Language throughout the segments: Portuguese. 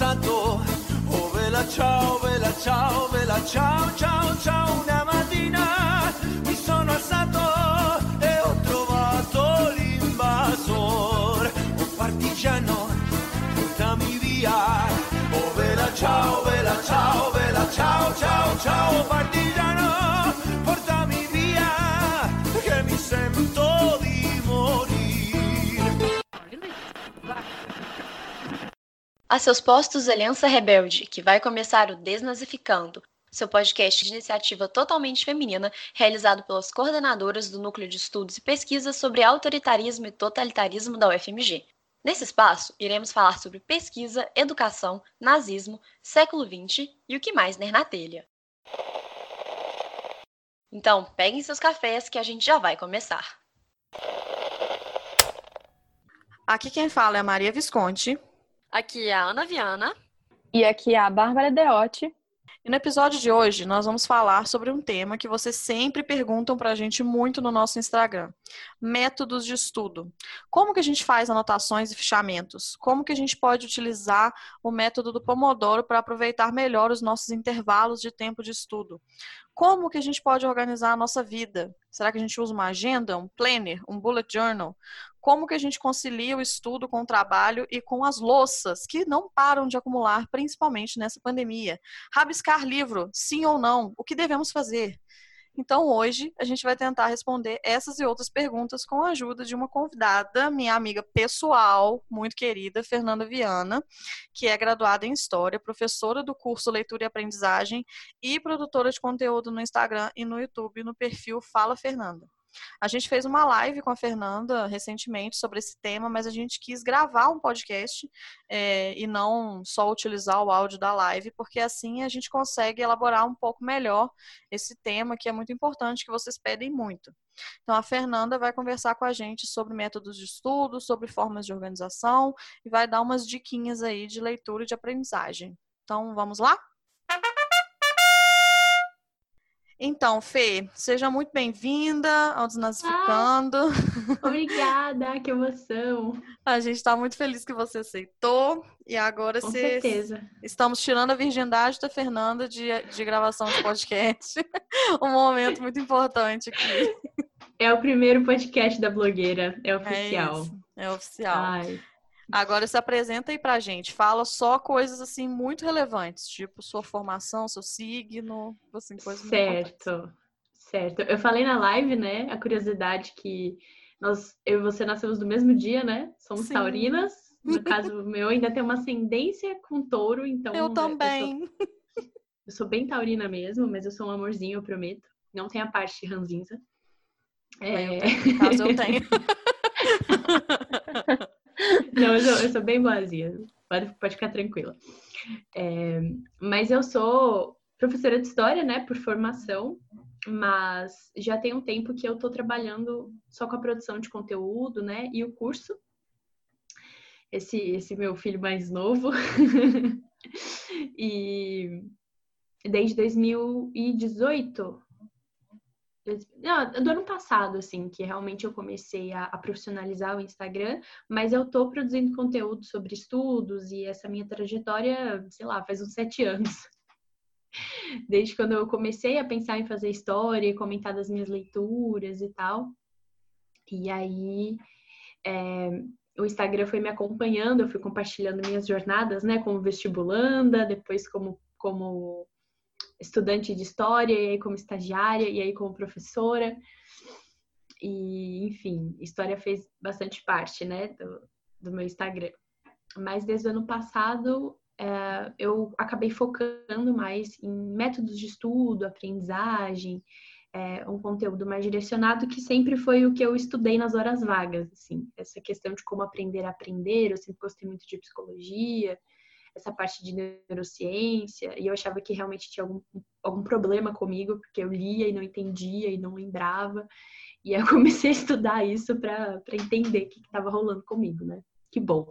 passato. Oh vela ciao, ciao, ciao, ciao. Una mattina mi sono alzato e ho trovato l'invasor. Oh partigiano, portami via. Oh vela ciao, ciao, ciao, ciao. Partigiano, portami via, che mi sento di morire. A seus postos, Aliança Rebelde, que vai começar o Desnazificando, seu podcast de iniciativa totalmente feminina, realizado pelas coordenadoras do Núcleo de Estudos e Pesquisas sobre Autoritarismo e Totalitarismo da UFMG. Nesse espaço, iremos falar sobre pesquisa, educação, nazismo, século XX e o que mais der na telha. Então, peguem seus cafés que a gente já vai começar. Aqui quem fala é a Maria Visconti. Aqui é a Ana Viana. E aqui é a Bárbara Deotti. E no episódio de hoje nós vamos falar sobre um tema que vocês sempre perguntam pra gente muito no nosso Instagram. Métodos de estudo. Como que a gente faz anotações e fichamentos? Como que a gente pode utilizar o método do Pomodoro para aproveitar melhor os nossos intervalos de tempo de estudo? Como que a gente pode organizar a nossa vida? Será que a gente usa uma agenda, um planner, um bullet journal? Como que a gente concilia o estudo com o trabalho e com as louças que não param de acumular, principalmente nessa pandemia? Rabiscar livro, sim ou não? O que devemos fazer? Então, hoje, a gente vai tentar responder essas e outras perguntas com a ajuda de uma convidada, minha amiga pessoal, muito querida, Fernanda Viana, que é graduada em História, professora do curso Leitura e Aprendizagem e produtora de conteúdo no Instagram e no YouTube, no perfil Fala Fernanda. A gente fez uma live com a Fernanda recentemente sobre esse tema, mas a gente quis gravar um podcast e não só utilizar o áudio da live, porque assim a gente consegue elaborar um pouco melhor esse tema, que é muito importante, que vocês pedem muito. Então, a Fernanda vai conversar com a gente sobre métodos de estudo, sobre formas de organização e vai dar umas diquinhas aí de leitura e de aprendizagem. Então, vamos lá? Então, Fê, seja muito bem-vinda ao Desnazificando. Obrigada, que emoção. A gente está muito feliz que você aceitou. E agora Com certeza. Estamos tirando a virgindade da Fernanda de gravação de podcast. Um momento muito importante aqui. É o primeiro podcast da blogueira, é oficial. É oficial. Ai. Agora se apresenta aí pra gente. Fala só coisas assim muito relevantes, tipo sua formação, seu signo, assim, coisas muito importantes. Certo. Eu falei na live, né, a curiosidade que eu e você nascemos no mesmo dia, né? Somos Sim. Taurinas. No caso meu, ainda tem uma ascendência com touro, então... Eu também. Eu sou bem taurina mesmo, mas eu sou um amorzinho, eu prometo. Não tem a parte ranzinza. No caso, eu tenho. Não, eu sou bem boazinha. Pode ficar tranquila. Mas eu sou professora de história, né, por formação, mas já tem um tempo que eu tô trabalhando só com a produção de conteúdo, né, e o curso. Esse meu filho mais novo. E desde 2018... do ano passado, assim, que realmente eu comecei a profissionalizar o Instagram, mas eu tô produzindo conteúdo sobre estudos e essa minha trajetória, sei lá, faz uns 7 anos. Desde quando eu comecei a pensar em fazer história e comentar das minhas leituras e tal. E aí, o Instagram foi me acompanhando, eu fui compartilhando minhas jornadas, né, como vestibulanda, depois como estudante de história, e aí como estagiária, e aí como professora. E, enfim, história fez bastante parte, né, do meu Instagram. Mas desde o ano passado, eu acabei focando mais em métodos de estudo, aprendizagem, um conteúdo mais direcionado, que sempre foi o que eu estudei nas horas vagas, assim. Essa questão de como aprender a aprender, eu sempre gostei muito de psicologia, essa parte de neurociência, e eu achava que realmente tinha algum problema comigo, porque eu lia e não entendia e não lembrava, e aí eu comecei a estudar isso para entender o que estava rolando comigo, né? Que bom!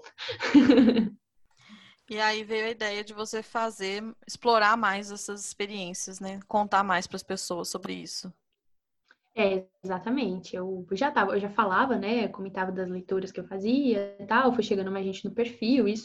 E aí veio a ideia de você explorar mais essas experiências, né? Contar mais para as pessoas sobre isso. Exatamente. Eu já falava, né? Comentava das leituras que eu fazia e tal, foi chegando mais gente no perfil, isso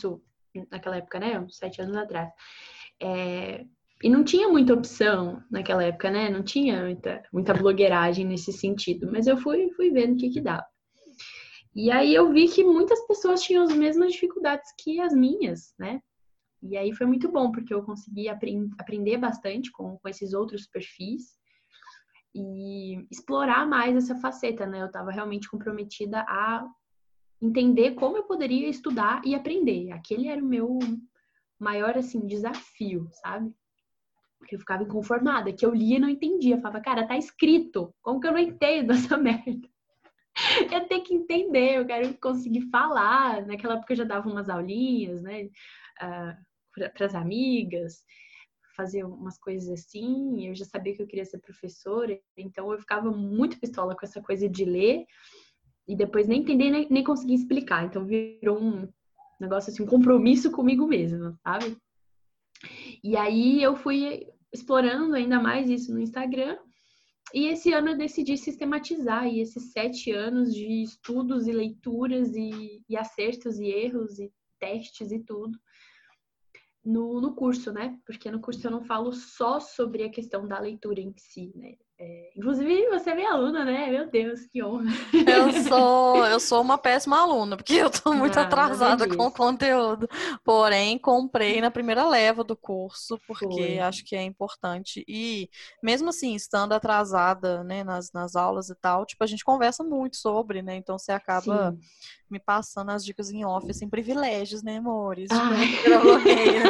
naquela época, né? Uns 7 anos atrás. E não tinha muita opção naquela época, né? Não tinha muita blogueiragem nesse sentido. Mas eu fui vendo o que dava. E aí eu vi que muitas pessoas tinham as mesmas dificuldades que as minhas, né? E aí foi muito bom, porque eu consegui aprender bastante com esses outros perfis e explorar mais essa faceta, né? Eu estava realmente comprometida a entender como eu poderia estudar e aprender. Aquele era o meu maior, assim, desafio, sabe? Porque eu ficava inconformada, que eu lia e não entendia. Eu falava, cara, tá escrito. Como que eu não entendo essa merda? Eu tenho que entender, eu quero conseguir falar. Naquela época eu já dava umas aulinhas, né? Para as amigas, fazer umas coisas assim. Eu já sabia que eu queria ser professora, então eu ficava muito pistola com essa coisa de ler e depois nem entender, nem conseguir explicar. Então virou um negócio assim, um compromisso comigo mesma, sabe? E aí eu fui explorando ainda mais isso no Instagram. E esse ano eu decidi sistematizar aí esses 7 anos de estudos e leituras e acertos e erros e testes e tudo no curso, né? Porque no curso eu não falo só sobre a questão da leitura em si, né? Inclusive, você é minha aluna, né? Meu Deus, que honra. Eu sou uma péssima aluna, porque eu tô muito atrasada com o conteúdo. Porém, comprei na primeira leva do curso, porque acho que é importante. E mesmo assim, estando atrasada, né, nas aulas e tal, tipo, a gente conversa muito sobre, né? Então você acaba me passando as dicas em off, assim, privilégios, né, amores? De virar blogueira.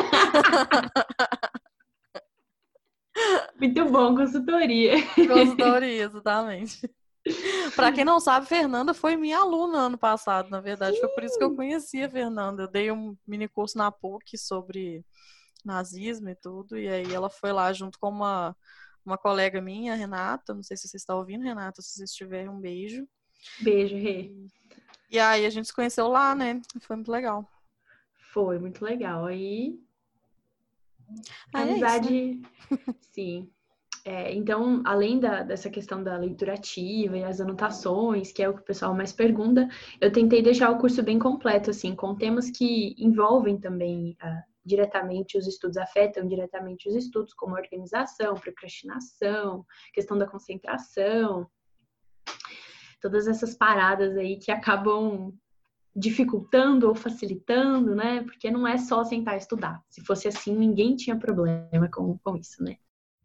Muito bom, consultoria. Consultoria, exatamente. Pra quem não sabe, Fernanda foi minha aluna ano passado, na verdade. Foi por isso que eu conheci a Fernanda. Eu dei um mini curso na PUC sobre nazismo e tudo. E aí ela foi lá junto com uma colega minha, Renata. Não sei se você está ouvindo, Renata. Se você estiver, um beijo. Beijo, Rê. E aí a gente se conheceu lá, né? Foi muito legal. Foi muito legal. Aí amizade, isso, né? Sim. Então, além dessa questão da leitura ativa e as anotações, que é o que o pessoal mais pergunta, eu tentei deixar o curso bem completo, assim, com temas que envolvem também diretamente os estudos, afetam diretamente os estudos, como organização, procrastinação, questão da concentração, todas essas paradas aí que acabam dificultando ou facilitando, né? Porque não é só sentar e estudar. Se fosse assim, ninguém tinha problema com isso, né?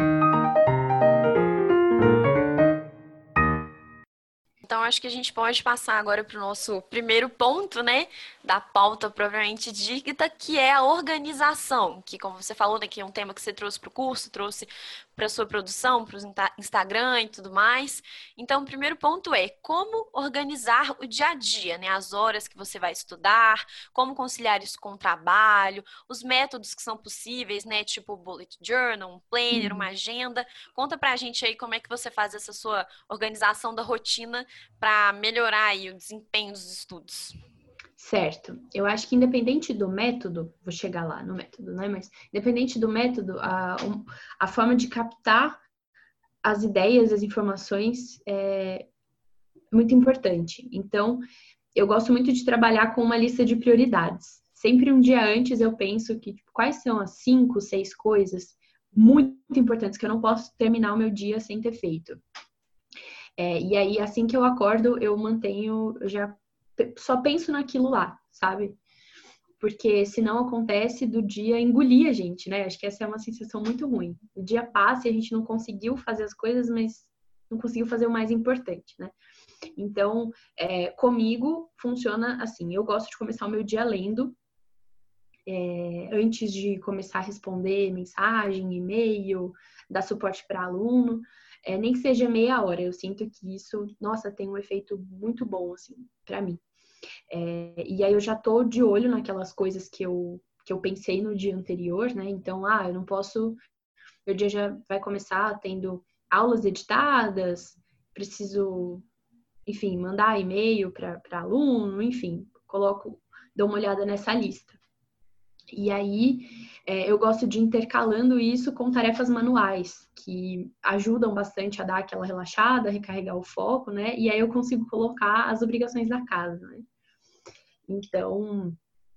Então, acho que a gente pode passar agora para o nosso primeiro ponto, né, da pauta propriamente dita, que é a organização, que, como você falou, né, que é um tema que você trouxe para o curso, trouxe para a sua produção, para o Instagram e tudo mais. Então, o primeiro ponto é como organizar o dia a dia, né, as horas que você vai estudar, como conciliar isso com o trabalho, os métodos que são possíveis, né, tipo bullet journal, um planner, uma agenda. Conta pra gente aí como é que você faz essa sua organização da rotina para melhorar aí o desempenho dos estudos. Certo. Eu acho que independente do método, vou chegar lá no método, né? Mas independente do método, a forma de captar as ideias, as informações é muito importante. Então, eu gosto muito de trabalhar com uma lista de prioridades. Sempre um dia antes eu penso que quais são as 5, 6 coisas muito importantes que eu não posso terminar o meu dia sem ter feito. E aí, assim que eu acordo, eu já só penso naquilo lá, sabe? Porque se não acontece do dia engolir a gente, né? Acho que essa é uma sensação muito ruim. O dia passa e a gente não conseguiu fazer as coisas, mas não conseguiu fazer o mais importante, né? Então, comigo funciona assim. Eu gosto de começar o meu dia lendo. Antes de começar a responder mensagem, e-mail, dar suporte para aluno, nem que seja meia hora. Eu sinto que isso, nossa, tem um efeito muito bom, assim, para mim. E aí eu já tô de olho naquelas coisas que eu pensei no dia anterior, né? Então, eu não posso... Meu dia já vai começar tendo aulas editadas, preciso, enfim, mandar e-mail para aluno, enfim, dou uma olhada nessa lista. E aí, eu gosto de intercalando isso com tarefas manuais, que ajudam bastante a dar aquela relaxada, recarregar o foco, né? E aí eu consigo colocar as obrigações da casa, né? Então,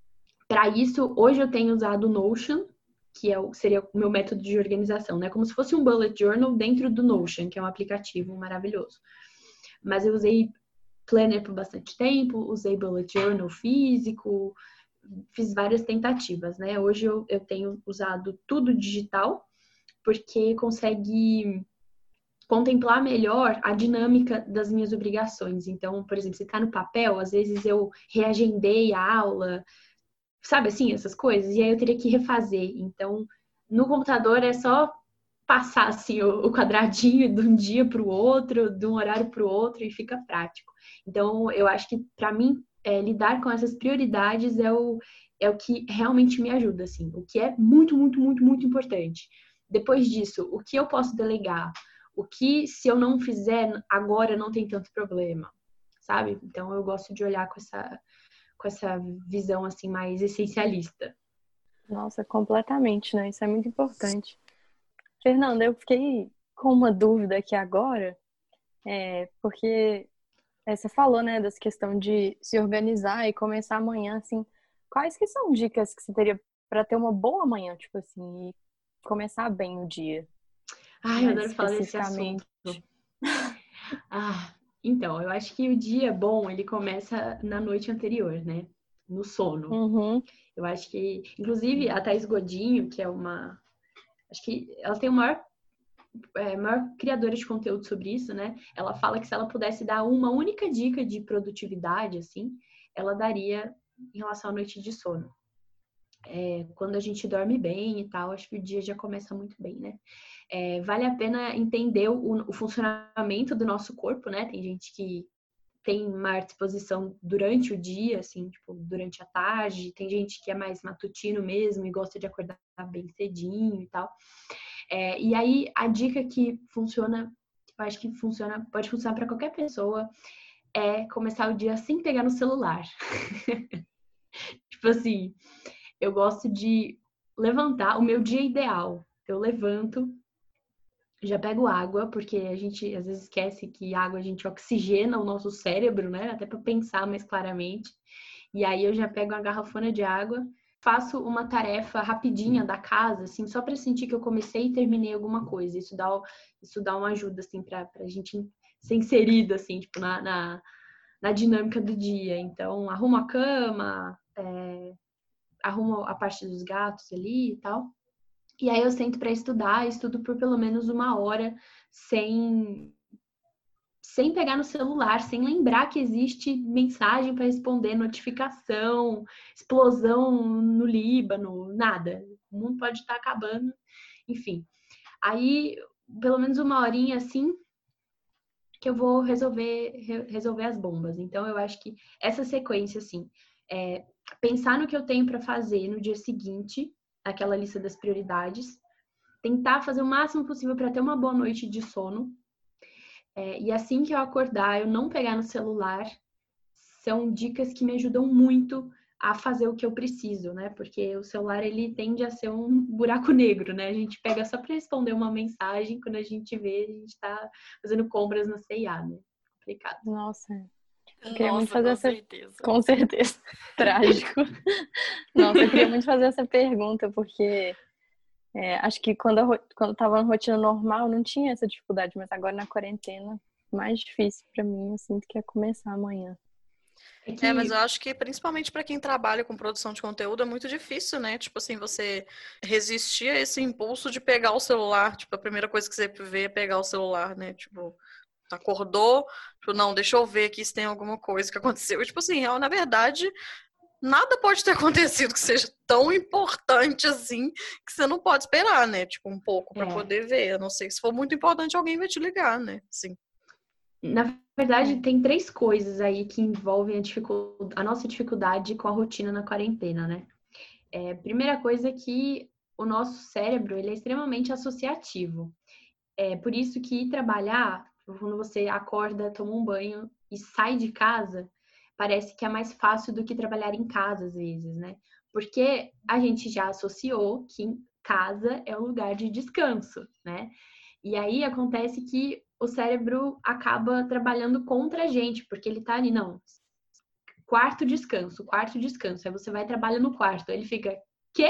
Para isso, hoje eu tenho usado o Notion, que seria o meu método de organização, né? Como se fosse um bullet journal dentro do Notion, que é um aplicativo maravilhoso. Mas eu usei Planner por bastante tempo, usei bullet journal físico, fiz várias tentativas, né? Hoje eu tenho usado tudo digital, porque consegue contemplar melhor a dinâmica das minhas obrigações. Então, por exemplo, se tá no papel, às vezes eu reagendei a aula, sabe assim, essas coisas, e aí eu teria que refazer. Então, no computador é só passar assim o quadradinho de um dia para o outro, de um horário para o outro, e fica prático. Então, eu acho que para mim lidar com essas prioridades é o que realmente me ajuda, assim, o que é muito, muito, muito, muito importante. Depois disso, o que eu posso delegar? O que, se eu não fizer agora, não tem tanto problema, sabe? Então, eu gosto de olhar com essa visão, assim, mais essencialista. Nossa, completamente, né? Isso é muito importante. Fernanda, eu fiquei com uma dúvida aqui agora, porque você falou, né, dessa questão de se organizar e começar amanhã, assim, quais que são dicas que você teria para ter uma boa manhã, tipo assim, e começar bem o dia? Ai, eu adoro falar desse assunto. Então, eu acho que o dia bom, ele começa na noite anterior, né? No sono. Uhum. Eu acho que, inclusive, a Thaís Godinho, que é acho que ela tem o maior criadora de conteúdo sobre isso, né? Ela fala que se ela pudesse dar uma única dica de produtividade, assim, ela daria em relação à noite de sono. Quando a gente dorme bem e tal, acho que o dia já começa muito bem, né? Vale a pena entender o funcionamento do nosso corpo, né? Tem gente que tem maior disposição durante o dia, assim, tipo, durante a tarde. Tem gente que é mais matutino mesmo e gosta de acordar bem cedinho e tal. E aí, a dica que funciona, eu acho que pode funcionar para qualquer pessoa, é começar o dia sem pegar no celular. Tipo assim, eu gosto de levantar o meu dia ideal. Eu levanto, já pego água, porque a gente às vezes esquece que água a gente oxigena o nosso cérebro, né? Até para pensar mais claramente. E aí eu já pego uma garrafona de água, faço uma tarefa rapidinha da casa, assim, só para sentir que eu comecei e terminei alguma coisa. Isso dá uma ajuda, assim, para a gente ser inserida, assim, tipo, na dinâmica do dia. Então, arrumo a cama, arrumo a parte dos gatos ali e tal. E aí eu sento para estudar, estudo por pelo menos 1 hora sem pegar no celular, sem lembrar que existe mensagem para responder, notificação, explosão no Líbano, nada. O mundo pode estar acabando, enfim. Aí, pelo menos 1 horinha assim, que eu vou resolver as bombas. Então, eu acho que essa sequência, assim, pensar no que eu tenho para fazer no dia seguinte, aquela lista das prioridades, tentar fazer o máximo possível para ter uma boa noite de sono. E assim que eu acordar, eu não pegar no celular, são dicas que me ajudam muito a fazer o que eu preciso, né? Porque o celular, ele tende a ser um buraco negro, né? A gente pega só para responder uma mensagem, quando a gente vê, a gente tá fazendo compras na C&A, né? Complicado. Nossa, eu queria muito fazer com certeza. Com certeza. Trágico. Nossa, eu queria muito fazer essa pergunta, porque acho que quando eu tava na rotina normal, não tinha essa dificuldade, mas agora na quarentena, mais difícil pra mim, eu sinto que é começar amanhã. Mas eu acho que principalmente para quem trabalha com produção de conteúdo é muito difícil, né? Tipo assim, você resistir a esse impulso de pegar o celular. Tipo, a primeira coisa que você vê é pegar o celular, né? Tipo, acordou, tipo, não, deixa eu ver aqui se tem alguma coisa que aconteceu. E, tipo assim, na verdade, nada pode ter acontecido que seja tão importante assim que você não pode esperar, né? Tipo, um pouco para poder ver. A não sei, se for muito importante, alguém vai te ligar, né? Sim. Na verdade, tem 3 coisas aí que envolvem a nossa dificuldade com a rotina na quarentena, né? Primeira coisa é que o nosso cérebro, ele é extremamente associativo. Por isso que trabalhar, quando você acorda, toma um banho e sai de casa, parece que é mais fácil do que trabalhar em casa, às vezes, né? Porque a gente já associou que casa é um lugar de descanso, né? E aí acontece que o cérebro acaba trabalhando contra a gente, porque ele tá ali, não, quarto descanso. Aí você vai e trabalha no quarto. Aí ele fica, quê?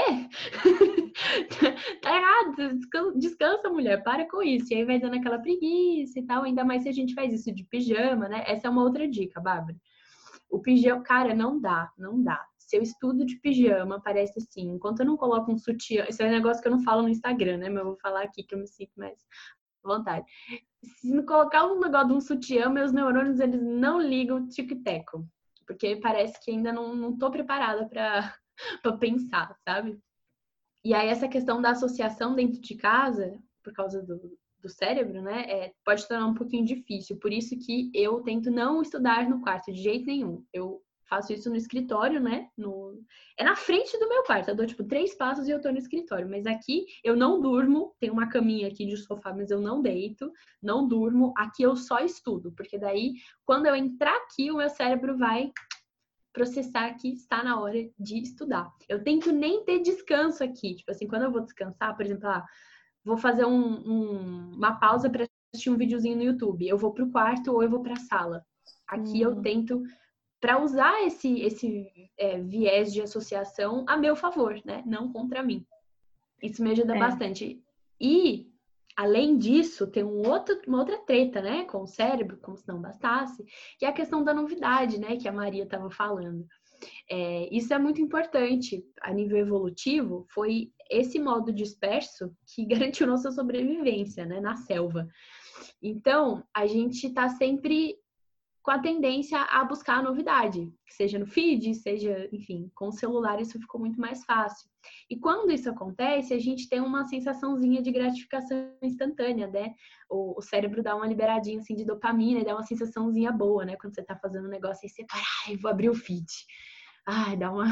Tá errado, descansa, mulher, para com isso. E aí vai dando aquela preguiça e tal, ainda mais se a gente faz isso de pijama, né? Essa é uma outra dica, Bárbara. O pijama, cara, não dá. Se eu estudo de pijama, parece assim, enquanto eu não coloco um sutiã, isso é um negócio que eu não falo no Instagram, né? Mas eu vou falar aqui que eu me sinto mais à vontade. Se não colocar um negócio de um sutiã, meus neurônios, eles não ligam tic-teco. Porque parece que ainda não tô preparada pra pensar, sabe? E aí essa questão da associação dentro de casa, por causa do cérebro, né, pode tornar um pouquinho difícil. Por isso que eu tento não estudar no quarto de jeito nenhum. Eu faço isso no escritório, né? É na frente do meu quarto. Eu dou, 3 passos e eu tô no escritório. Mas aqui eu não durmo. Tem uma caminha aqui de sofá, mas eu não deito. Não durmo. Aqui eu só estudo. Porque daí, quando eu entrar aqui, o meu cérebro vai processar que está na hora de estudar. Eu tento nem ter descanso aqui. Tipo assim, quando eu vou descansar, por exemplo, vou fazer uma pausa para assistir um videozinho no YouTube. Eu vou pro quarto ou eu vou pra sala. Aqui eu tento, para usar esse viés de associação a meu favor, né? Não contra mim. Isso me ajuda bastante. E, além disso, tem uma outra treta, né? Com o cérebro, como se não bastasse, que é a questão da novidade, né? Que a Maria estava falando. Isso é muito importante a nível evolutivo. Foi esse modo disperso que garantiu nossa sobrevivência, né? Na selva. Então, a gente está sempre com a tendência a buscar a novidade, que seja no feed, seja, enfim, com o celular isso ficou muito mais fácil. E quando isso acontece, a gente tem uma sensaçãozinha de gratificação instantânea, né? O cérebro dá uma liberadinha, assim, de dopamina, e dá uma sensaçãozinha boa, né? Quando você tá fazendo um negócio aí, você para, vou abrir o feed. Dá uma...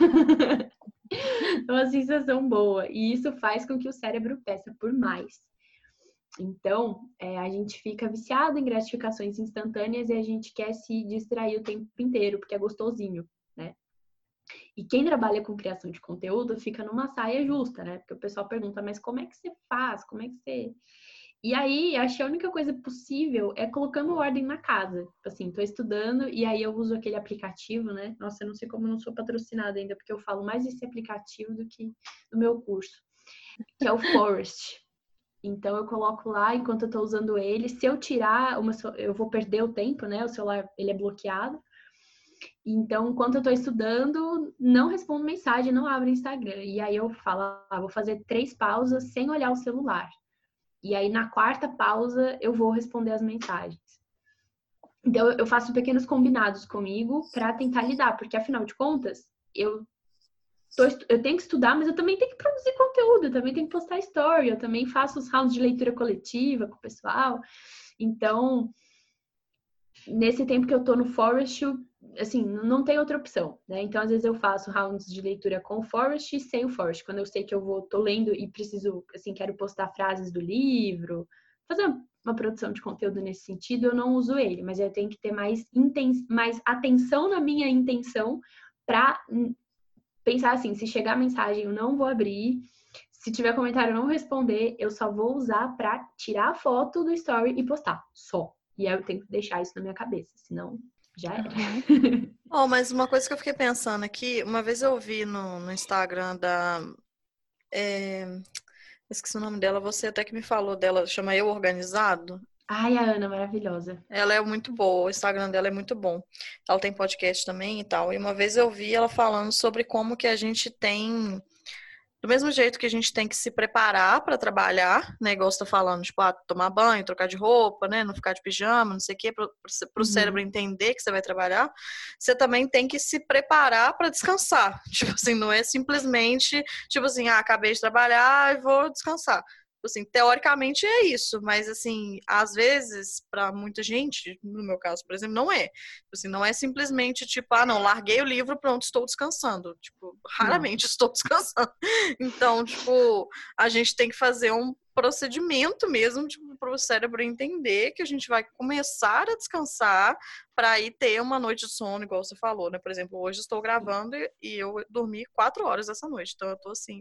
uma sensação boa. E isso faz com que o cérebro peça por mais. Então, a gente fica viciado em gratificações instantâneas e a gente quer se distrair o tempo inteiro, porque é gostosinho, né? E quem trabalha com criação de conteúdo fica numa saia justa, né? Porque o pessoal pergunta, mas como é que você faz? Como é que você... E aí, acho que a única coisa possível é colocando ordem na casa. Tipo assim, tô estudando e aí eu uso aquele aplicativo, né? Nossa, eu não sei como eu não sou patrocinada ainda, porque eu falo mais desse aplicativo do que do meu curso, que é o Forest. Então, eu coloco lá enquanto eu tô usando ele. Se eu tirar, eu vou perder o tempo, né? O celular, ele é bloqueado. Então, enquanto eu tô estudando, não respondo mensagem, não abro Instagram. E aí eu falo, vou fazer 3 pausas sem olhar o celular. E aí, na 4ª pausa, eu vou responder as mensagens. Então, eu faço pequenos combinados comigo para tentar lidar. Porque, afinal de contas, eu tenho que estudar, mas eu também tenho que produzir conteúdo, eu também tenho que postar story, eu também faço os rounds de leitura coletiva com o pessoal. Então, nesse tempo que eu tô no Forest, assim, não tem outra opção, né? Então, às vezes eu faço rounds de leitura com o Forest e sem o Forest. Quando eu sei que tô lendo e preciso, assim, quero postar frases do livro, fazer uma produção de conteúdo nesse sentido, eu não uso ele, mas eu tenho que ter mais atenção na minha intenção para pensar assim, se chegar a mensagem eu não vou abrir, se tiver comentário eu não vou responder, eu só vou usar pra tirar a foto do story e postar, só. E aí eu tenho que deixar isso na minha cabeça, senão já era. Mas uma coisa que eu fiquei pensando aqui, uma vez eu vi no Instagram da... esqueci o nome dela, você até que me falou dela, chama Eu Organizado. Ai, a Ana, maravilhosa. Ela é muito boa, o Instagram dela é muito bom. Ela tem podcast também e tal. E uma vez eu vi ela falando sobre como que a gente tem... Do mesmo jeito que a gente tem que se preparar para trabalhar, né? Igual você tá falando, tipo, tomar banho, trocar de roupa, né? Não ficar de pijama, não sei o quê, pro cérebro entender que você vai trabalhar. Você também tem que se preparar para descansar. Tipo assim, não é simplesmente, tipo assim, acabei de trabalhar e vou descansar. Assim, teoricamente é isso, mas assim, às vezes, para muita gente, no meu caso, por exemplo, não é. Assim, não é simplesmente tipo, não, larguei o livro, pronto, estou descansando. Tipo, raramente estou descansando. Então, tipo, a gente tem que fazer um procedimento mesmo, tipo, para o cérebro entender que a gente vai começar a descansar para aí ter uma noite de sono, igual você falou, né? Por exemplo, hoje estou gravando e eu dormi 4 horas essa noite, então eu tô assim,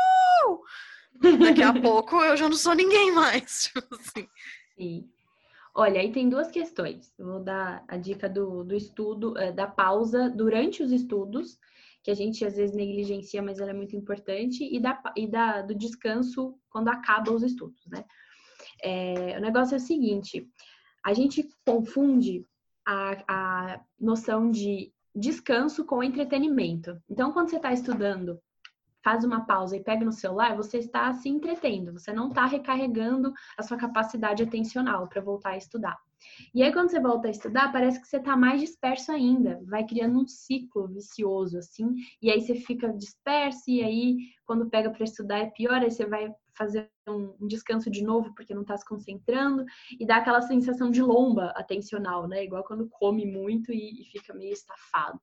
uau! Daqui a pouco eu já não sou ninguém mais. Tipo assim. Sim. Olha, aí tem duas questões. Eu vou dar a dica do estudo, da pausa durante os estudos, que a gente às vezes negligencia, mas ela é muito importante, do descanso quando acaba os estudos, né? O negócio é o seguinte, a gente confunde a noção de descanso com entretenimento. Então, quando você está estudando, faz uma pausa e pega no celular, você está se entretendo, você não está recarregando a sua capacidade atencional para voltar a estudar. E aí, quando você volta a estudar, parece que você está mais disperso ainda, vai criando um ciclo vicioso, assim, e aí você fica disperso, e aí, quando pega para estudar é pior, aí você vai fazer um descanso de novo, porque não está se concentrando, e dá aquela sensação de lomba atencional, né? Igual quando come muito e fica meio estafado.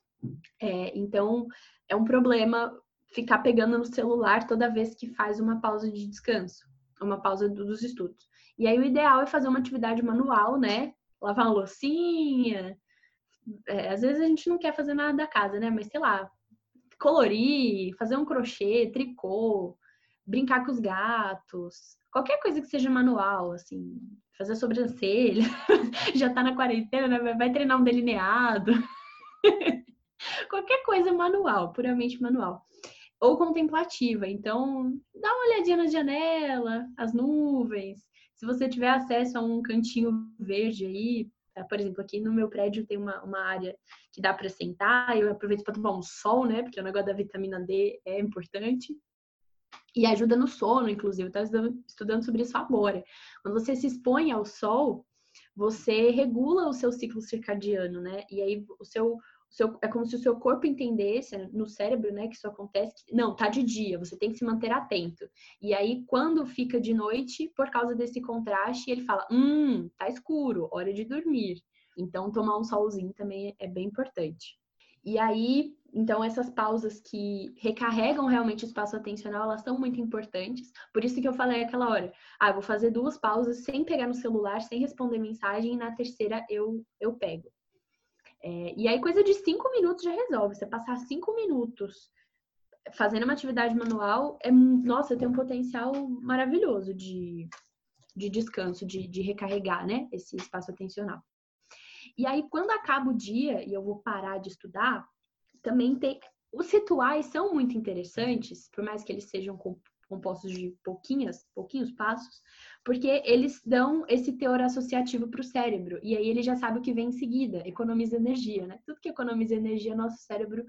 Então, é um problema ficar pegando no celular toda vez que faz uma pausa de descanso, uma pausa dos estudos. E aí o ideal é fazer uma atividade manual, né? Lavar uma loucinha. Às vezes a gente não quer fazer nada da casa, né? Mas sei lá, colorir, fazer um crochê, tricô, brincar com os gatos, qualquer coisa que seja manual, assim, fazer sobrancelha. Já tá na quarentena, né? Vai treinar um delineado. Qualquer coisa manual, puramente manual. Ou contemplativa. Então, dá uma olhadinha na janela, as nuvens. Se você tiver acesso a um cantinho verde aí, por exemplo, aqui no meu prédio tem uma área que dá para sentar, eu aproveito para tomar um sol, né? Porque o negócio da vitamina D é importante. E ajuda no sono, inclusive. Eu estava estudando sobre isso agora. Quando você se expõe ao sol, você regula o seu ciclo circadiano, né? E aí é como se o seu corpo entendesse no cérebro, né, que isso acontece. Não, tá de dia, você tem que se manter atento. E aí, quando fica de noite, por causa desse contraste, ele fala, tá escuro, hora de dormir. Então, tomar um solzinho também é bem importante. E aí, então, essas pausas que recarregam realmente o espaço atencional, elas são muito importantes. Por isso que eu falei aquela hora, eu vou fazer 2 pausas sem pegar no celular, sem responder mensagem, e na terceira eu pego. E aí, coisa de 5 minutos já resolve. Você passar 5 minutos fazendo uma atividade manual, nossa, tem um potencial maravilhoso de descanso, de recarregar, né, esse espaço atencional. E aí, quando acaba o dia e eu vou parar de estudar, também tem... Os rituais são muito interessantes, por mais que eles sejam compostos de pouquinhos passos, porque eles dão esse teor associativo para o cérebro, e aí ele já sabe o que vem em seguida, economiza energia, né? Tudo que economiza energia, nosso cérebro,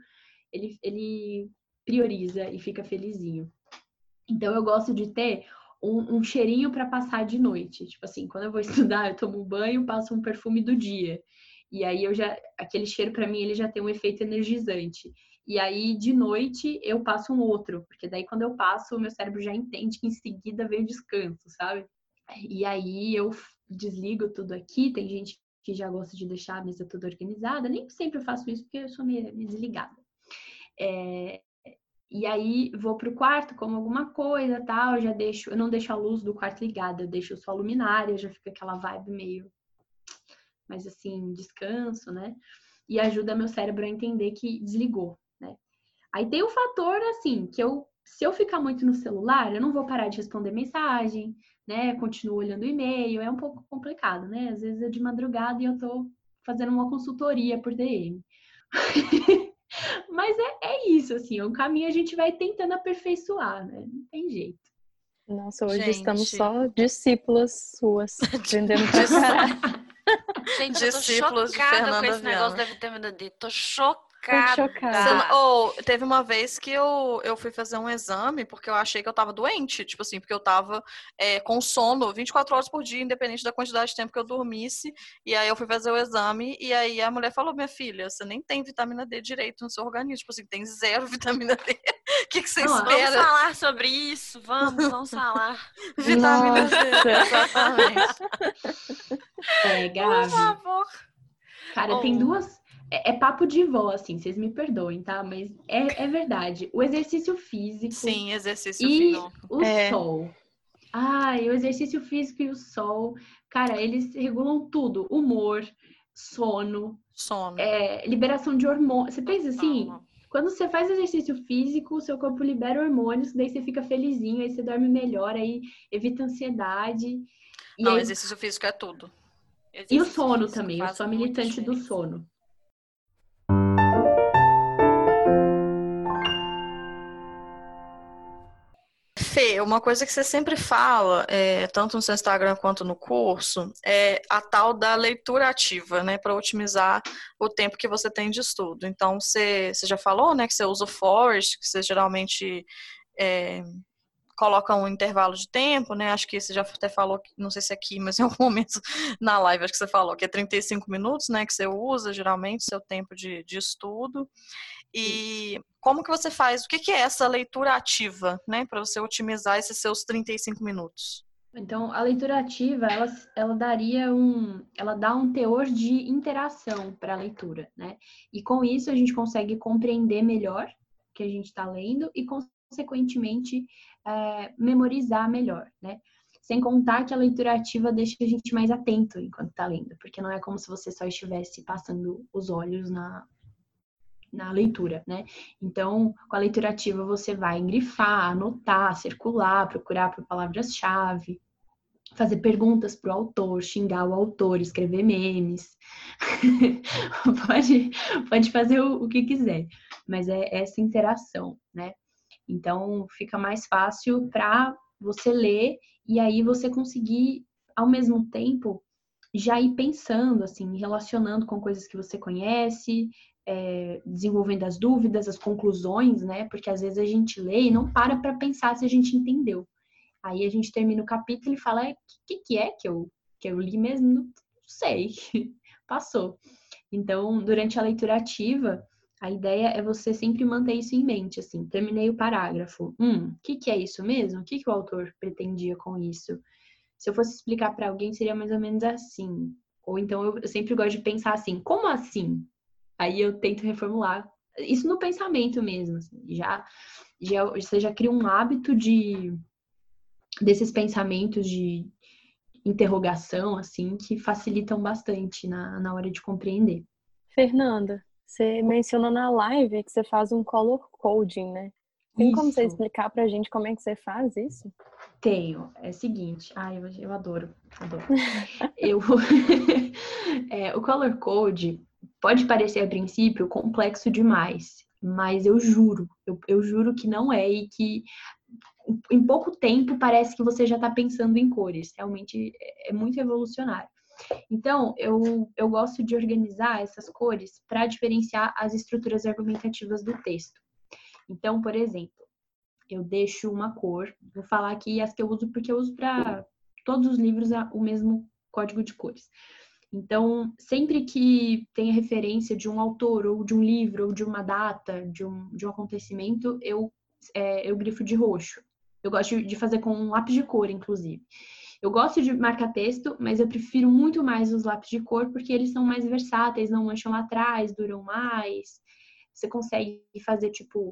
ele prioriza e fica felizinho. Então, eu gosto de ter um cheirinho para passar de noite. Tipo assim, quando eu vou estudar, eu tomo um banho, passo um perfume do dia. E aí, aquele cheiro, para mim, ele já tem um efeito energizante. E aí, de noite, eu passo um outro, porque daí quando eu passo, o meu cérebro já entende que em seguida vem o descanso, sabe? E aí, eu desligo tudo aqui. Tem gente que já gosta de deixar a mesa toda organizada. Nem sempre eu faço isso, porque eu sou meio desligada. E aí, vou pro quarto, como alguma coisa, tal. Eu não deixo a luz do quarto ligada, eu deixo só a luminária, já fica aquela vibe meio... Mas assim, descanso, né? E ajuda meu cérebro a entender que desligou, né? Aí tem o fator, assim, que se eu ficar muito no celular, eu não vou parar de responder mensagem, né? Continuo olhando o e-mail, é um pouco complicado, né? Às vezes é de madrugada e eu tô fazendo uma consultoria por DM. Mas é isso, assim, o caminho a gente vai tentando aperfeiçoar, né? Não tem jeito. Nossa, hoje estamos só discípulas suas, aprendendo pra caralho. Gente, eu tô chocada com esse negócio da vitamina D. Tô chocada. Teve uma vez que eu fui fazer um exame porque eu achei que eu tava doente. Tipo assim, porque eu tava com sono 24 horas por dia, independente da quantidade de tempo que eu dormisse. E aí eu fui fazer o exame e aí a mulher falou, minha filha, você nem tem vitamina D direito no seu organismo. Tipo assim, tem 0 vitamina D. O que você espera? Vamos falar sobre isso. Vamos falar. Vitamina D, exatamente. Gabi. Por favor. Cara, tem duas... É papo de vó, assim, vocês me perdoem, tá? Mas é verdade. O exercício físico... Sim, exercício físico. E o sol. O exercício físico e o sol, cara, eles regulam tudo. Humor, sono. Liberação de hormônios. Você pensa assim... Quando você faz exercício físico, o seu corpo libera hormônios, daí você fica felizinho, aí você dorme melhor, aí evita ansiedade. Não, exercício físico é tudo. E o Exercício sono físico também, eu faz sou muita militante do diferença. sono. Fê, uma coisa que você sempre fala, tanto no seu Instagram quanto no curso, é a tal da leitura ativa, né, para otimizar o tempo que você tem de estudo. Então, você já falou, né, que você usa o Forest, que você geralmente é, coloca um intervalo de tempo, né? Acho que você já até falou, não sei se é aqui, mas em algum momento na live acho que você falou que é 35 minutos, né? Que você usa geralmente seu tempo de estudo. E como que você faz? O que é essa leitura ativa, né? Para você otimizar esses seus 35 minutos? Então, a leitura ativa, ela dá um teor de interação para a leitura, né? E com isso a gente consegue compreender melhor o que a gente está lendo e, consequentemente, memorizar melhor, né? Sem contar que a leitura ativa deixa a gente mais atento enquanto está lendo, porque não é como se você só estivesse passando os olhos na leitura, né? Então, com a leitura ativa, você vai grifar, anotar, circular, procurar por palavras-chave, fazer perguntas pro autor, xingar o autor, escrever memes. pode fazer o que quiser, mas é essa interação, né? Então, fica mais fácil para você ler e aí você conseguir, ao mesmo tempo, já ir pensando, assim, relacionando com coisas que você conhece, desenvolvendo as dúvidas, as conclusões, né? Porque às vezes a gente lê e não para pensar se a gente entendeu. Aí a gente termina o capítulo e fala, o que é que eu li mesmo? Não sei, passou. Então, durante a leitura ativa, a ideia é você sempre manter isso em mente, assim, terminei o parágrafo, o que é isso mesmo? O que o autor pretendia com isso? Se eu fosse explicar para alguém, seria mais ou menos assim. Ou então eu sempre gosto de pensar assim, como assim? Aí eu tento reformular. Isso no pensamento mesmo, assim, você já cria um hábito desses pensamentos de interrogação, assim, que facilitam bastante na hora de compreender. Fernanda, você mencionou na live que você faz um color coding, né? Tem como você Isso, explicar pra gente como é que você faz isso? tenho. É o seguinte, eu adoro. Eu, o color code pode parecer a princípio complexo demais, mas eu juro que não é e que em pouco tempo parece que você já está pensando em cores. Realmente é muito revolucionário. Então, eu gosto de organizar essas cores para diferenciar as estruturas argumentativas do texto. Então, por exemplo, eu deixo uma cor, vou falar aqui as que eu uso porque eu uso para todos os livros o mesmo código de cores. Então, sempre que tenha referência de um autor, ou de um livro, ou de uma data, de um acontecimento, eu grifo de roxo. Eu gosto de fazer com um lápis de cor, inclusive. Eu gosto de marcar texto, mas eu prefiro muito mais os lápis de cor, porque eles são mais versáteis, não mancham lá atrás, duram mais. Você consegue fazer, tipo,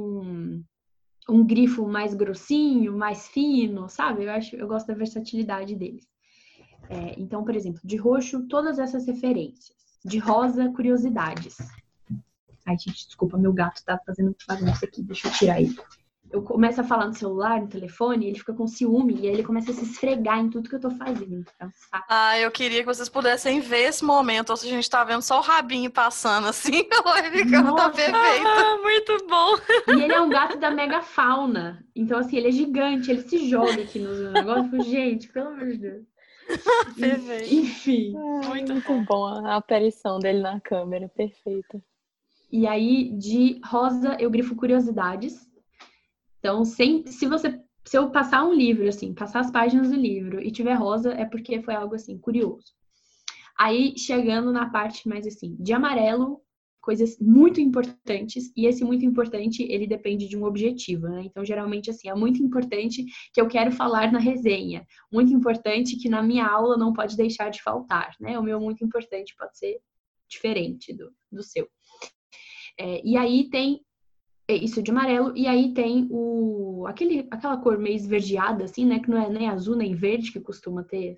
um grifo mais grossinho, mais fino, sabe? Eu gosto da versatilidade deles. Então, por exemplo, de roxo, todas essas referências. De rosa, curiosidades. Ai, gente, desculpa, meu gato tá fazendo bagunça aqui, deixa eu tirar ele. Eu começo a falar no celular, no telefone, ele fica com ciúme e aí ele começa a se esfregar em tudo que eu tô fazendo. É um saco. Eu queria que vocês pudessem ver esse momento, ou se a gente tá vendo só o rabinho passando assim, vai ficar tá perfeito. Muito bom! E ele é um gato da megafauna. Então, assim, ele é gigante, ele se joga aqui no negócio. Eu fico, gente, pelo amor de Deus. Perfeito. Enfim. Muito bom a aparição dele na câmera, perfeita. E aí, de rosa, eu grifo curiosidades. Então, se eu passar um livro, assim, passar as páginas do livro e tiver rosa, é porque foi algo, assim, curioso. Aí, chegando na parte mais, assim, de amarelo, coisas muito importantes, e esse muito importante, ele depende de um objetivo, né? Então, geralmente, assim, é muito importante que eu quero falar na resenha, muito importante que na minha aula não pode deixar de faltar, né? O meu muito importante pode ser diferente do seu. E aí tem isso de amarelo, e aí tem aquela cor meio esverdeada, assim, né? Que não é nem azul nem verde, que costuma ter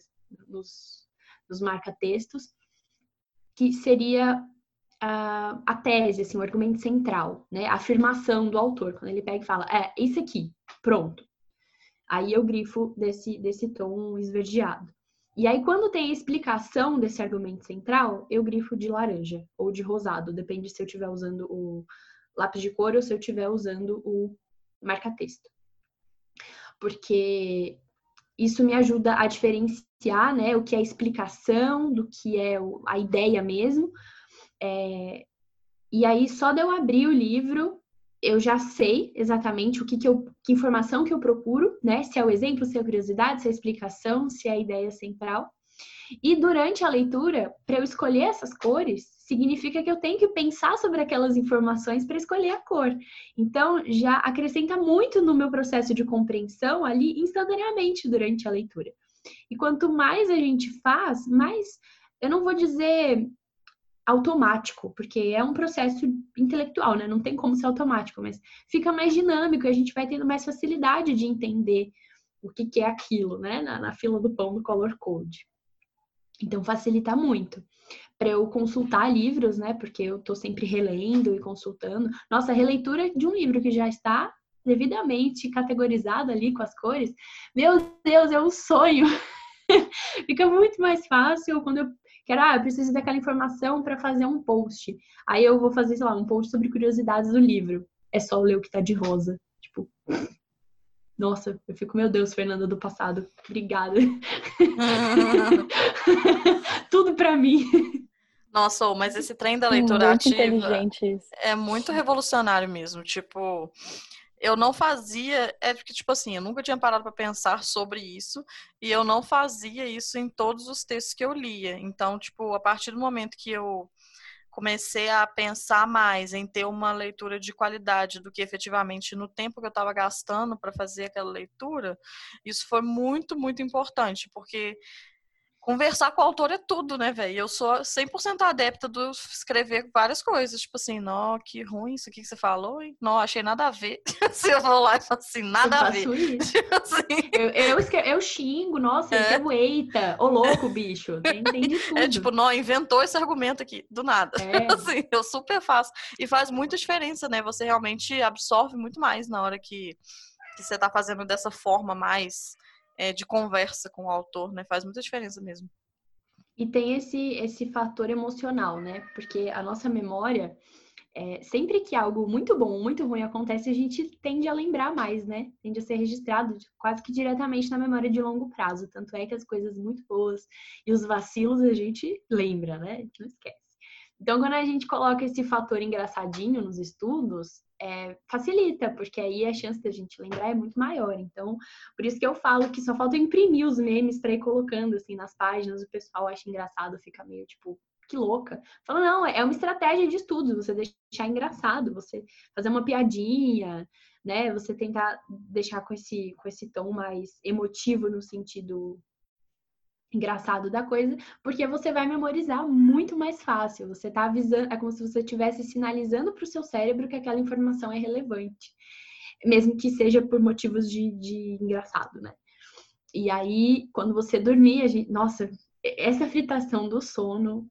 nos marca-textos, que seria a tese, assim, o argumento central, né? A afirmação do autor, quando ele pega e fala, isso aqui, pronto. Aí eu grifo desse tom esverdeado. E aí, quando tem a explicação desse argumento central, eu grifo de laranja ou de rosado, depende se eu estiver usando o lápis de cor ou se eu estiver usando o marca-texto. Porque isso me ajuda a diferenciar, né, o que é a explicação do que é a ideia mesmo. E aí, só de eu abrir o livro, eu já sei exatamente que informação que eu procuro, né? Se é o exemplo, se é a curiosidade, se é a explicação, se é a ideia central. E durante a leitura, para eu escolher essas cores, significa que eu tenho que pensar sobre aquelas informações para escolher a cor. Então, já acrescenta muito no meu processo de compreensão ali instantaneamente durante a leitura. E quanto mais a gente faz, mais, eu não vou dizer automático, porque é um processo intelectual, né? Não tem como ser automático, mas fica mais dinâmico e a gente vai tendo mais facilidade de entender o que é aquilo, né? Na fila do pão do Color Code. Então, facilita muito. Para eu consultar livros, né? Porque eu tô sempre relendo e consultando. Nossa, a releitura de um livro que já está devidamente categorizado ali com as cores, meu Deus, é um sonho! Fica muito mais fácil quando eu eu preciso daquela informação para fazer um post. Aí eu vou fazer, sei lá, um post sobre curiosidades do livro. É só ler o que tá de rosa. Tipo, nossa, eu fico, meu Deus, Fernanda do passado. Obrigada. Tudo para mim. Nossa, mas esse trem da leitura Muito ativa inteligente isso. é muito revolucionário mesmo. Tipo, eu não fazia, porque, tipo assim, eu nunca tinha parado para pensar sobre isso, e eu não fazia isso em todos os textos que eu lia. Então, tipo, a partir do momento que eu comecei a pensar mais em ter uma leitura de qualidade do que efetivamente no tempo que eu estava gastando para fazer aquela leitura, isso foi muito, muito importante, porque conversar com o autor é tudo, né, velho? Eu sou 100% adepta do escrever várias coisas. Tipo assim, não, que ruim isso aqui que você falou, hein? Não, achei nada a ver. Se eu vou lá e falo assim, nada a ver. Isso. Tipo assim. Eu xingo, nossa, escrevo eita, ô louco, bicho. Tem de tudo. É tipo, não, inventou esse argumento aqui, do nada. É. Assim, eu super faço. E faz muita diferença, né? Você realmente absorve muito mais na hora que você tá fazendo dessa forma mais de conversa com o autor, né? Faz muita diferença mesmo. E tem esse fator emocional, né? Porque a nossa memória, sempre que algo muito bom ou muito ruim acontece, a gente tende a lembrar mais, né? Tende a ser registrado quase que diretamente na memória de longo prazo. Tanto é que as coisas muito boas e os vacilos a gente lembra, né? A gente não esquece. Então, quando a gente coloca esse fator engraçadinho nos estudos, facilita, porque aí a chance da gente lembrar é muito maior. Então, por isso que eu falo que só falta imprimir os memes para ir colocando assim nas páginas, o pessoal acha engraçado, fica meio tipo, que louca. Fala, não, é uma estratégia de estudo, você deixar engraçado, você fazer uma piadinha, né? Você tentar deixar com esse tom mais emotivo no sentido engraçado da coisa, porque você vai memorizar muito mais fácil. Você tá avisando, é como se você estivesse sinalizando para o seu cérebro que aquela informação é relevante, mesmo que seja por motivos de engraçado, né? E aí, quando você dormir, nossa, essa fritação do sono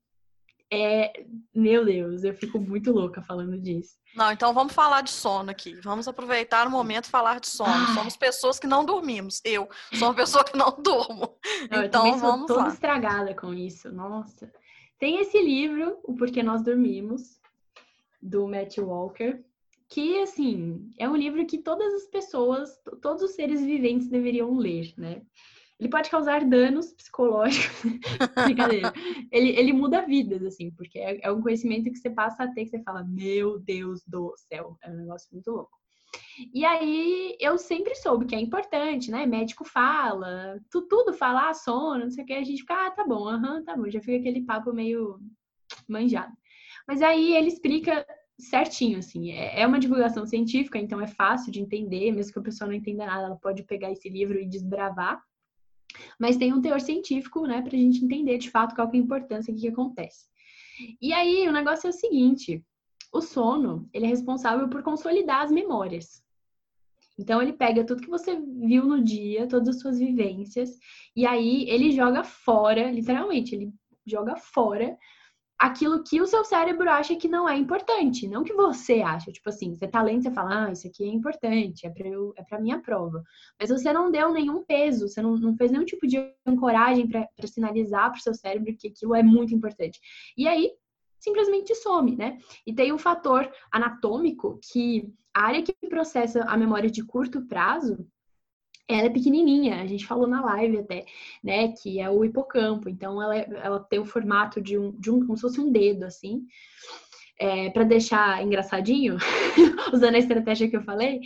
meu Deus, eu fico muito louca falando disso. Não, então vamos falar de sono aqui. Vamos aproveitar o momento e falar de sono. Somos pessoas que não dormimos. Eu sou uma pessoa que não durmo. Não, então eu sou vamos toda lá. estragada com isso. Nossa. Tem esse livro, O Porquê Nós Dormimos, do Matthew Walker, que, assim, é um livro que todas as pessoas, todos os seres viventes deveriam ler, né? Ele pode causar danos psicológicos. Brincadeira. Ele muda vidas, assim, porque é um conhecimento que você passa a ter, que você fala, meu Deus do céu. É um negócio muito louco. E aí, eu sempre soube que é importante, né? Médico fala, tudo fala, sono, não sei o que. A gente fica, tá bom, tá bom. Já fica aquele papo meio manjado. Mas aí, ele explica certinho, assim. É uma divulgação científica, então é fácil de entender. Mesmo que a pessoa não entenda nada, ela pode pegar esse livro e desbravar. Mas tem um teor científico, né, pra gente entender de fato qual que é a importância, o que acontece. E aí, o negócio é o seguinte, o sono, ele é responsável por consolidar as memórias. Então, ele pega tudo que você viu no dia, todas as suas vivências, e aí ele joga fora, literalmente, ele joga fora aquilo que o seu cérebro acha que não é importante, não que você acha. Tipo assim, você tá lendo, você fala, isso aqui é importante, é pra minha prova. Mas você não deu nenhum peso, você não fez nenhum tipo de ancoragem para sinalizar pro seu cérebro que aquilo é muito importante. E aí, simplesmente some, né? E tem um fator anatômico que a área que processa a memória de curto prazo, ela é pequenininha, a gente falou na live até, né, que é o hipocampo. Então, ela tem o formato de como se fosse um dedo, assim. Para deixar engraçadinho, usando a estratégia que eu falei,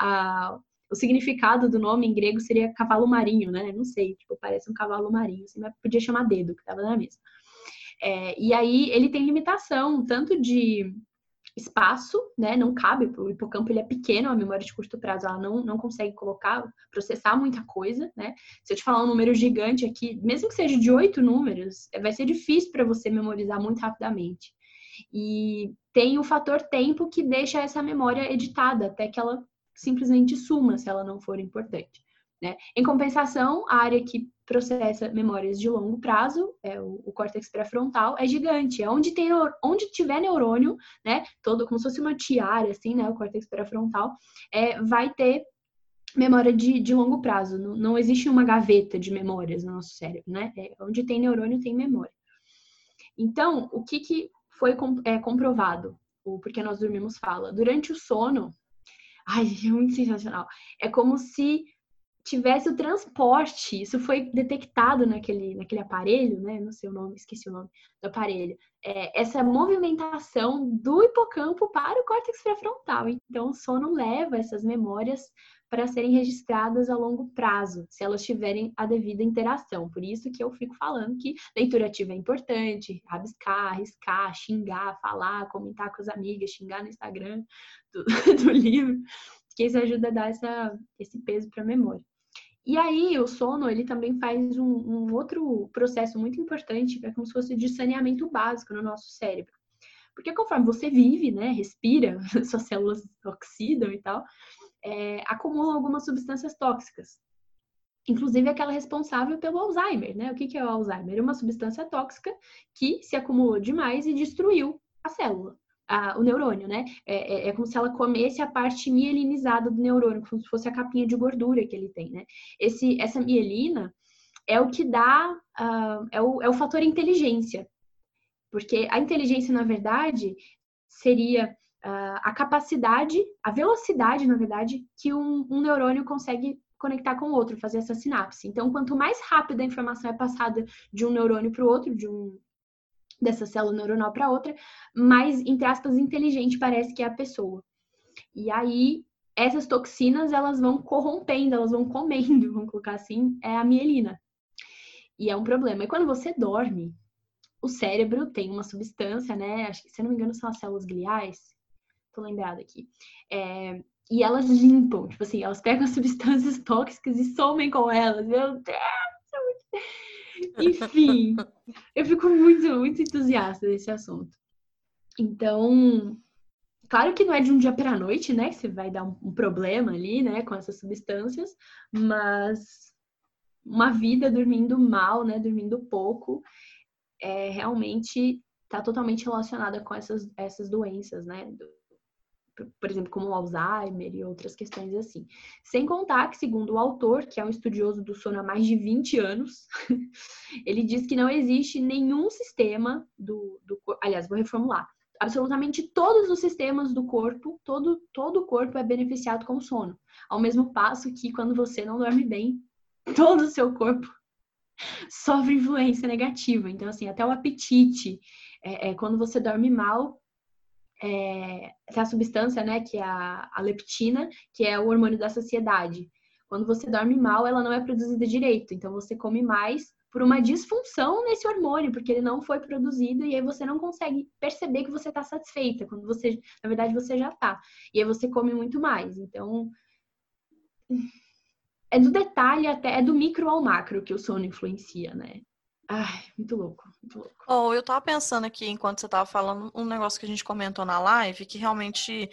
o significado do nome em grego seria cavalo marinho, né? Não sei, tipo, parece um cavalo marinho, assim, mas podia chamar dedo, que tava na mesa. E aí, ele tem limitação, tanto de espaço, né? Não cabe, o hipocampo ele é pequeno, a memória de curto prazo ela não consegue processar muita coisa, né? Se eu te falar um número gigante aqui, mesmo que seja de 8 números, vai ser difícil para você memorizar muito rapidamente. E tem o fator tempo que deixa essa memória editada até que ela simplesmente suma se ela não for importante, né? Em compensação, a área que processa memórias de longo prazo, o córtex pré-frontal, é gigante. É onde tiver neurônio, né? Todo como se fosse uma tiara, assim, né? O córtex pré-frontal vai ter memória de longo prazo. Não existe uma gaveta de memórias no nosso cérebro, né? Onde tem neurônio, tem memória. Então, o que foi comprovado? O Porque Nós Dormimos fala. Durante o sono, é muito sensacional. É como se tivesse o transporte, isso foi detectado naquele aparelho, né? Não sei o nome, esqueci o nome do aparelho. Essa movimentação do hipocampo para o córtex pré-frontal. Então, o sono leva essas memórias para serem registradas a longo prazo, se elas tiverem a devida interação. Por isso que eu fico falando que leitura ativa é importante, rabiscar, riscar, xingar, falar, comentar com as amigas, xingar no Instagram do livro, que isso ajuda a dar esse peso para a memória. E aí, o sono, ele também faz um outro processo muito importante, que é como se fosse de saneamento básico no nosso cérebro. Porque conforme você vive, né, respira, suas células oxidam e tal, acumulam algumas substâncias tóxicas. Inclusive aquela responsável pelo Alzheimer, né? O que é o Alzheimer? É uma substância tóxica que se acumulou demais e destruiu a célula. O neurônio, né? É como se ela comesse a parte mielinizada do neurônio, como se fosse a capinha de gordura que ele tem, né? Essa mielina é o que dá, é o fator inteligência. Porque a inteligência, na verdade, seria a capacidade, a velocidade, na verdade, que um neurônio consegue conectar com o outro, fazer essa sinapse. Então, quanto mais rápida a informação é passada de um neurônio para o outro, dessa célula neuronal para outra, mais, entre aspas, inteligente parece que é a pessoa. E aí, essas toxinas, elas vão corrompendo, elas vão comendo, vamos colocar assim, a mielina. E é um problema. E quando você dorme, o cérebro tem uma substância, né? Acho que, se eu não me engano, são as células gliais. Tô lembrada aqui. E elas limpam, tipo assim, elas pegam as substâncias tóxicas e somem com elas. Meu Deus! Enfim, eu fico muito, muito entusiasta desse assunto. Então, claro que não é de um dia para a noite, né? Que você vai dar um problema ali, né? Com essas substâncias, mas uma vida dormindo mal, né? Dormindo pouco, realmente está totalmente relacionada com essas doenças, né? Por exemplo, como o Alzheimer e outras questões assim. Sem contar que, segundo o autor, que é um estudioso do sono há mais de 20 anos, ele diz que não existe nenhum sistema do corpo. Aliás, vou reformular. Absolutamente todos os sistemas do corpo, todo o corpo é beneficiado com o sono. Ao mesmo passo que, quando você não dorme bem, todo o seu corpo sofre influência negativa. Então, assim, até o apetite, quando você dorme mal, essa substância, né, que é a leptina, que é o hormônio da saciedade. Quando você dorme mal, ela não é produzida direito. Então, você come mais por uma disfunção nesse hormônio, porque ele não foi produzido e aí você não consegue perceber que você está satisfeita, quando você, na verdade, você já está. E aí você come muito mais. Então, é do detalhe até, é do micro ao macro que o sono influencia, né? Ai, muito louco, muito louco. Eu tava pensando aqui, enquanto você tava falando, um negócio que a gente comentou na live, que realmente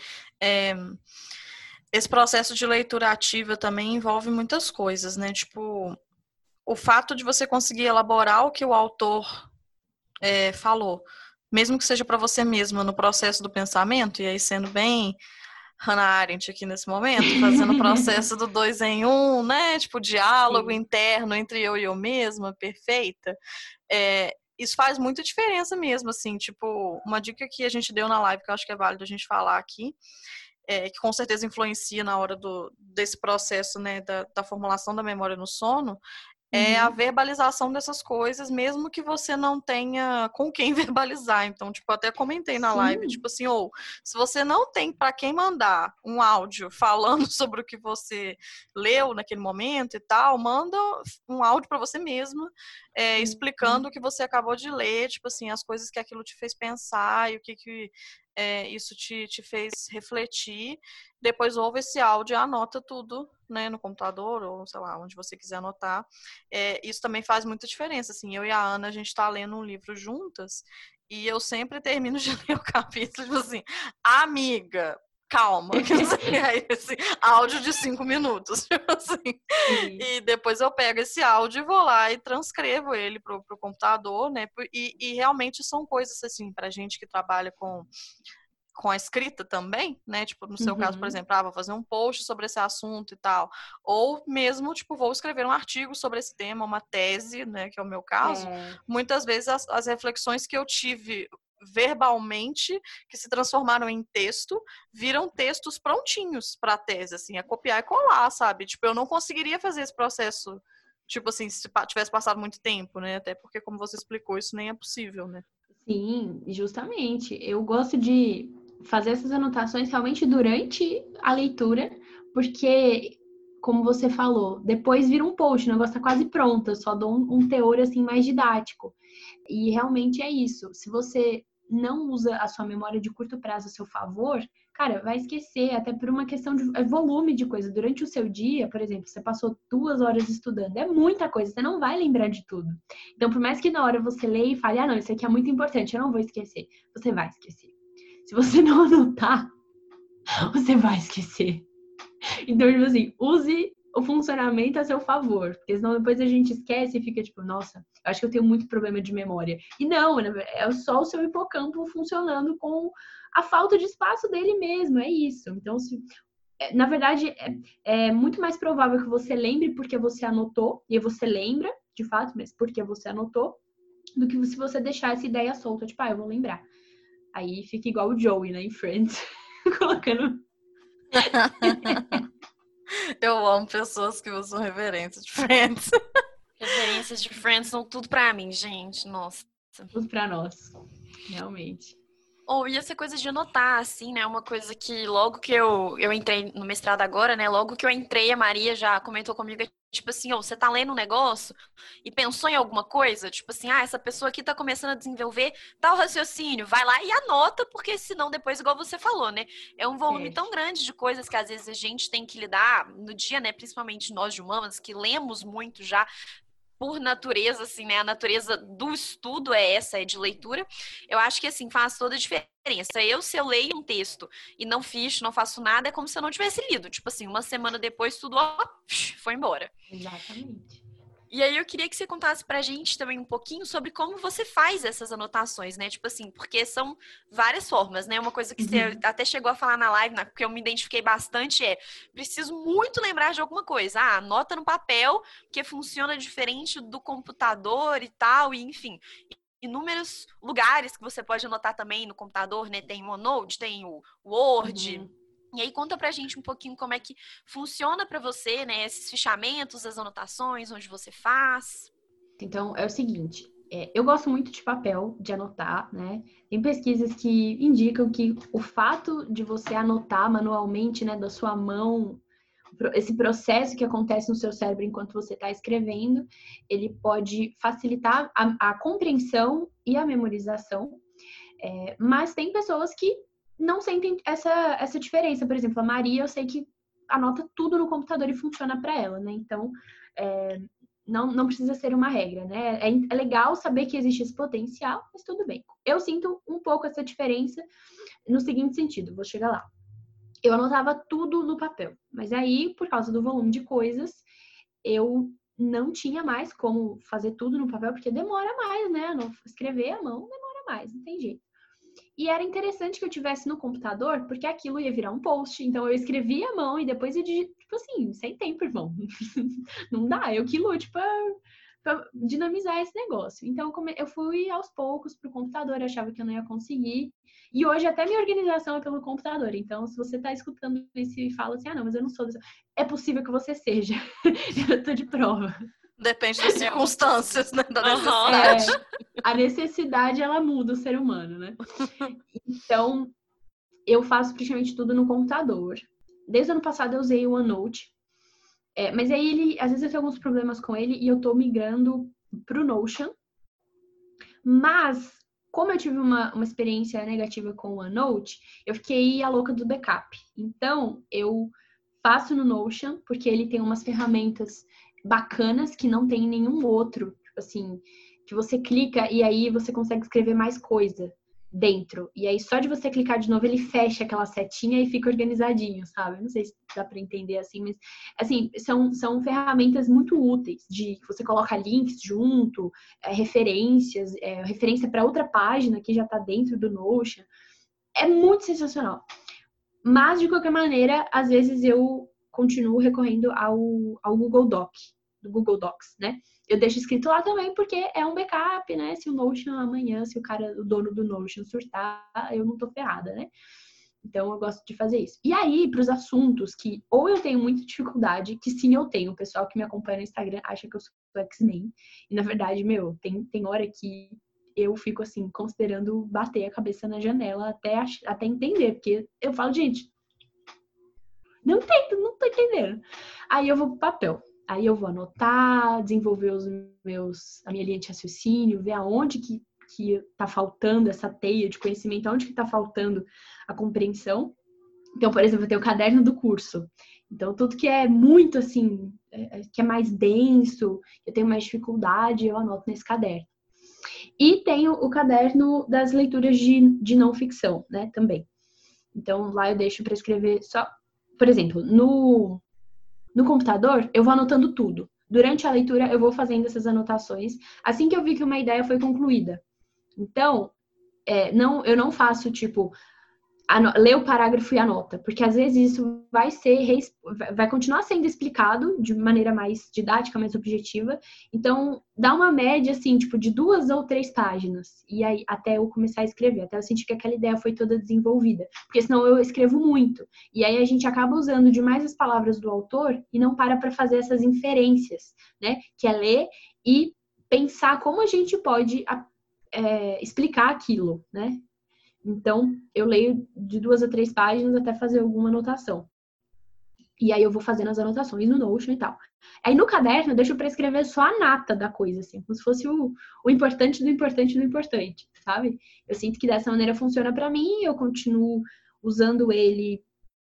esse processo de leitura ativa também envolve muitas coisas, né? Tipo, o fato de você conseguir elaborar o que o autor falou, mesmo que seja para você mesma no processo do pensamento, e aí sendo bem Hannah Arendt aqui nesse momento, fazendo o processo do 2 em 1, né? Tipo, diálogo interno entre eu e eu mesma, perfeita. Isso faz muita diferença mesmo, assim, tipo, uma dica que a gente deu na live, que eu acho que é válido a gente falar aqui, que com certeza influencia na hora desse processo, né, da formulação da memória no sono, é a verbalização dessas coisas, mesmo que você não tenha com quem verbalizar. Então, tipo, eu até comentei na live, tipo assim, se você não tem para quem mandar um áudio falando sobre o que você leu naquele momento e tal, manda um áudio para você mesma, explicando o que você acabou de ler, tipo assim, as coisas que aquilo te fez pensar e o que isso te fez refletir. Depois ouve esse áudio e anota tudo, né, no computador ou, sei lá, onde você quiser anotar. Isso também faz muita diferença, assim. Eu e a Ana, a gente tá lendo um livro juntas e eu sempre termino de ler o capítulo, tipo assim, amiga, calma, aí, assim, áudio de 5 minutos, tipo assim. E depois eu pego esse áudio e vou lá e transcrevo ele pro computador, né, e realmente são coisas, assim, pra gente que trabalha com a escrita também, né? Tipo, no seu caso, por exemplo, vou fazer um post sobre esse assunto e tal. Ou mesmo, tipo, vou escrever um artigo sobre esse tema, uma tese, né? Que é o meu caso. Muitas vezes as reflexões que eu tive verbalmente, que se transformaram em texto, viram textos prontinhos para a tese, assim, é copiar e colar, sabe? Tipo, eu não conseguiria fazer esse processo, tipo assim, se tivesse passado muito tempo, né? Até porque, como você explicou, isso nem é possível, né? Sim, justamente. Eu gosto de fazer essas anotações realmente durante a leitura, porque, como você falou, depois vira um post, o negócio tá quase pronto, eu só dou um teor assim mais didático. E realmente é isso. Se você não usa a sua memória de curto prazo a seu favor, cara, vai esquecer, até por uma questão de volume de coisa. Durante o seu dia, por exemplo, você passou 2 horas estudando, é muita coisa, você não vai lembrar de tudo. Então, por mais que na hora você leia e fale, não, isso aqui é muito importante, eu não vou esquecer, você vai esquecer. Se você não anotar, você vai esquecer. Então, tipo assim, use o funcionamento a seu favor, porque senão depois a gente esquece e fica tipo, nossa, eu acho que eu tenho muito problema de memória. E não, é só o seu hipocampo funcionando com a falta de espaço dele mesmo, é isso. Então, na verdade, é muito mais provável que você lembre porque você anotou, e você lembra, de fato, mas porque você anotou, do que se você deixar essa ideia solta, tipo, eu vou lembrar. Aí fica igual o Joey, né, em Friends, colocando... Eu amo pessoas que usam referências de Friends. Referências de Friends são tudo pra mim, gente. Nossa. Tudo pra nós, realmente. E essa coisa de anotar, assim, né? Uma coisa que logo que eu entrei no mestrado agora, né? Logo que eu entrei, a Maria já comentou comigo, tipo assim, você tá lendo um negócio e pensou em alguma coisa? Tipo assim, essa pessoa aqui tá começando a desenvolver tal raciocínio. Vai lá e anota, porque senão depois, igual você falou, né? É um volume tão grande de coisas que às vezes a gente tem que lidar no dia, né? Principalmente nós de humanas, que lemos muito já, por natureza, assim, né? A natureza do estudo é essa, é de leitura. Eu acho que, assim, faz toda a diferença. Se eu leio um texto e não faço nada, é como se eu não tivesse lido. Tipo assim, uma semana depois, tudo, foi embora. Exatamente. E aí eu queria que você contasse pra gente também um pouquinho sobre como você faz essas anotações, né? Tipo assim, porque são várias formas, né? Uma coisa que você até chegou a falar na live, que eu me identifiquei bastante preciso muito lembrar de alguma coisa. Anota no papel, que funciona diferente do computador e tal, e enfim. Inúmeros lugares que você pode anotar também no computador, né? Tem o OneNote, tem o Word... E aí conta pra gente um pouquinho como é que funciona pra você, né, esses fichamentos, as anotações, onde você faz. Então, é o seguinte, eu gosto muito de papel, de anotar, né? Tem pesquisas que indicam que o fato de você anotar manualmente, né, da sua mão, esse processo que acontece no seu cérebro enquanto você está escrevendo, ele pode facilitar a compreensão e a memorização. Mas tem pessoas que não sentem essa diferença. Por exemplo, a Maria, eu sei que anota tudo no computador e funciona para ela, né? Então, não precisa ser uma regra, né? É legal saber que existe esse potencial, mas tudo bem. Eu sinto um pouco essa diferença no seguinte sentido, vou chegar lá. Eu anotava tudo no papel, mas aí, por causa do volume de coisas, eu não tinha mais como fazer tudo no papel, porque demora mais, né? Escrever à mão demora mais, não tem jeito. E era interessante que eu tivesse no computador, porque aquilo ia virar um post. Então, eu escrevia à mão e depois eu digitava, tipo assim, sem tempo, irmão. Não dá, eu que lute pra dinamizar esse negócio. Então, eu fui aos poucos pro computador, achava que eu não ia conseguir. E hoje até minha organização é pelo computador. Então, se você tá escutando isso e fala assim, não, mas eu não sou dessa... É possível que você seja. Eu tô de prova. Depende das circunstâncias, né? Da necessidade. A necessidade, ela muda o ser humano, né? Então, eu faço praticamente tudo no computador. Desde o ano passado eu usei o OneNote. Mas aí às vezes eu tenho alguns problemas com ele e eu tô migrando pro Notion. Mas, como eu tive uma experiência negativa com o OneNote, eu fiquei a louca do backup. Então, eu faço no Notion, porque ele tem umas ferramentas bacanas que não tem em nenhum outro. Tipo assim, que você clica e aí você consegue escrever mais coisa dentro. E aí, só de você clicar de novo, ele fecha aquela setinha e fica organizadinho, sabe? Não sei se dá para entender assim, mas assim, são ferramentas muito úteis, de você coloca links junto, referências, referência para outra página que já está dentro do Notion. É muito sensacional. Mas, de qualquer maneira, às vezes eu continuo recorrendo ao Google do Google Docs, né? Eu deixo escrito lá também porque é um backup, né? Se o Notion amanhã, se o dono do Notion surtar, eu não tô ferrada, né? Então, eu gosto de fazer isso. E aí, para os assuntos que ou eu tenho muita dificuldade, que sim, eu tenho. O pessoal que me acompanha no Instagram acha que eu sou X-Men. E, na verdade, tem hora que eu fico, assim, considerando bater a cabeça na janela até entender. Porque eu falo, gente, não tô entendendo. Aí eu vou pro papel. Aí eu vou anotar, desenvolver a minha linha de raciocínio, ver aonde que tá faltando essa teia de conhecimento, aonde que tá faltando a compreensão. Então, por exemplo, eu tenho o caderno do curso. Então, tudo que é muito, assim, que é mais denso, eu tenho mais dificuldade, eu anoto nesse caderno. E tenho o caderno das leituras de não ficção, né, também. Então, lá eu deixo para escrever só... Por exemplo, no computador, eu vou anotando tudo. Durante a leitura, eu vou fazendo essas anotações assim que eu vi que uma ideia foi concluída. Então, eu não faço, tipo, ler o parágrafo e anota, porque às vezes isso vai continuar sendo explicado de maneira mais didática, mais objetiva. Então, dá uma média, assim, tipo, de 2 ou 3 páginas. E aí, até eu começar a escrever, até eu sentir que aquela ideia foi toda desenvolvida. Porque senão eu escrevo muito. E aí a gente acaba usando demais as palavras do autor e não para fazer essas inferências, né? Que é ler e pensar como a gente pode explicar aquilo, né? Então, eu leio de 2 a 3 páginas até fazer alguma anotação. E aí eu vou fazendo as anotações no Notion e tal. Aí no caderno eu deixo para escrever só a nata da coisa, assim, como se fosse o importante do importante do importante, sabe? Eu sinto que dessa maneira funciona para mim, eu continuo usando ele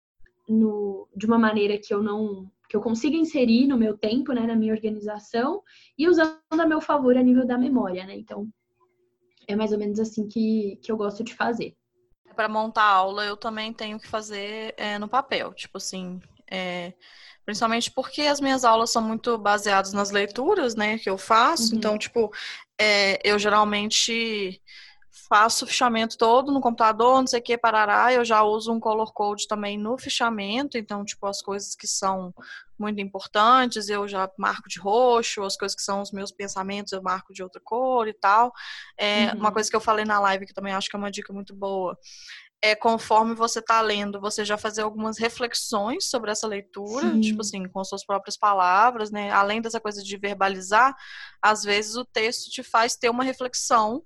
de uma maneira que eu consiga inserir no meu tempo, né, na minha organização, e usando a meu favor a nível da memória, né? Então, é mais ou menos assim que eu gosto de fazer. Para montar a aula, eu também tenho que fazer no papel. Tipo assim, principalmente porque as minhas aulas são muito baseadas nas leituras, né, que eu faço. Uhum. Então, tipo, eu geralmente faço o fichamento todo no computador, não sei o que, parará. Eu já uso um color code também no fichamento. Então, tipo, as coisas que são muito importantes, eu já marco de roxo, as coisas que são os meus pensamentos, eu marco de outra cor e tal. Uma coisa que eu falei na live, que também acho que é uma dica muito boa, conforme você tá lendo, você já fazer algumas reflexões sobre essa leitura, Sim. tipo assim, com suas próprias palavras, né? Além dessa coisa de verbalizar, às vezes o texto te faz ter uma reflexão,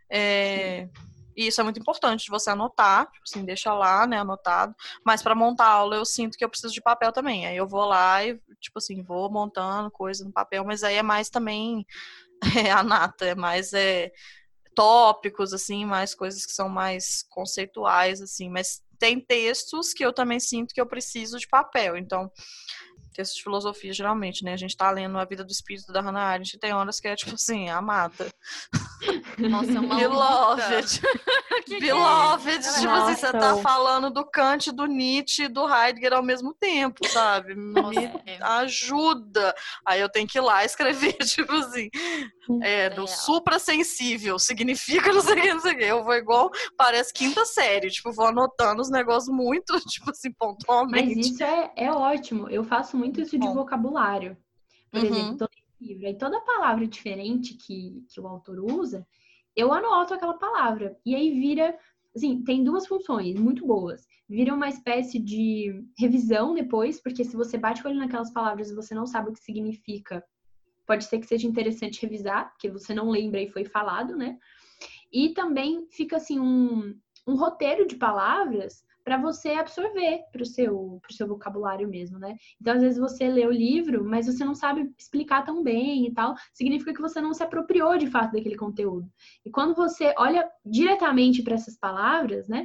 e isso é muito importante de você anotar, tipo assim, deixa lá, né, anotado. Mas para montar a aula eu sinto que eu preciso de papel também. Aí eu vou lá e, tipo assim, vou montando coisa no papel, mas aí é mais também a nata, é mais tópicos, assim, mais coisas que são mais conceituais, assim. Mas tem textos que eu também sinto que eu preciso de papel. Então, textos de filosofia, geralmente, né? A gente tá lendo A Vida do Espírito da Hannah Arendt, tem horas que é, tipo assim, a mata. Nossa, é uma Beloved. Beloved, tipo assim, você tá Nossa. falando do Kant, do Nietzsche e do Heidegger ao mesmo tempo, sabe? Me ajuda. Aí eu tenho que ir lá escrever, tipo assim, do suprassensível, significa não sei o que, não sei o que. Eu vou igual, parece quinta série, tipo, vou anotando os negócios muito, tipo assim, Mas pontualmente. isso é ótimo. Eu faço muito isso de Bom. vocabulário. Por Uhum. exemplo, todo livro. Aí toda palavra diferente que o autor usa, eu anoto aquela palavra. E aí vira, assim, tem duas funções muito boas. Vira uma espécie de revisão depois, porque se você bate o olho naquelas palavras e você não sabe o que significa, pode ser que seja interessante revisar, porque você não lembra e foi falado, né? E também fica, assim, um roteiro de palavras para você absorver para o seu vocabulário mesmo, né? Então, às vezes você lê o livro, mas você não sabe explicar tão bem e tal, significa que você não se apropriou de fato daquele conteúdo. E quando você olha diretamente para essas palavras, né?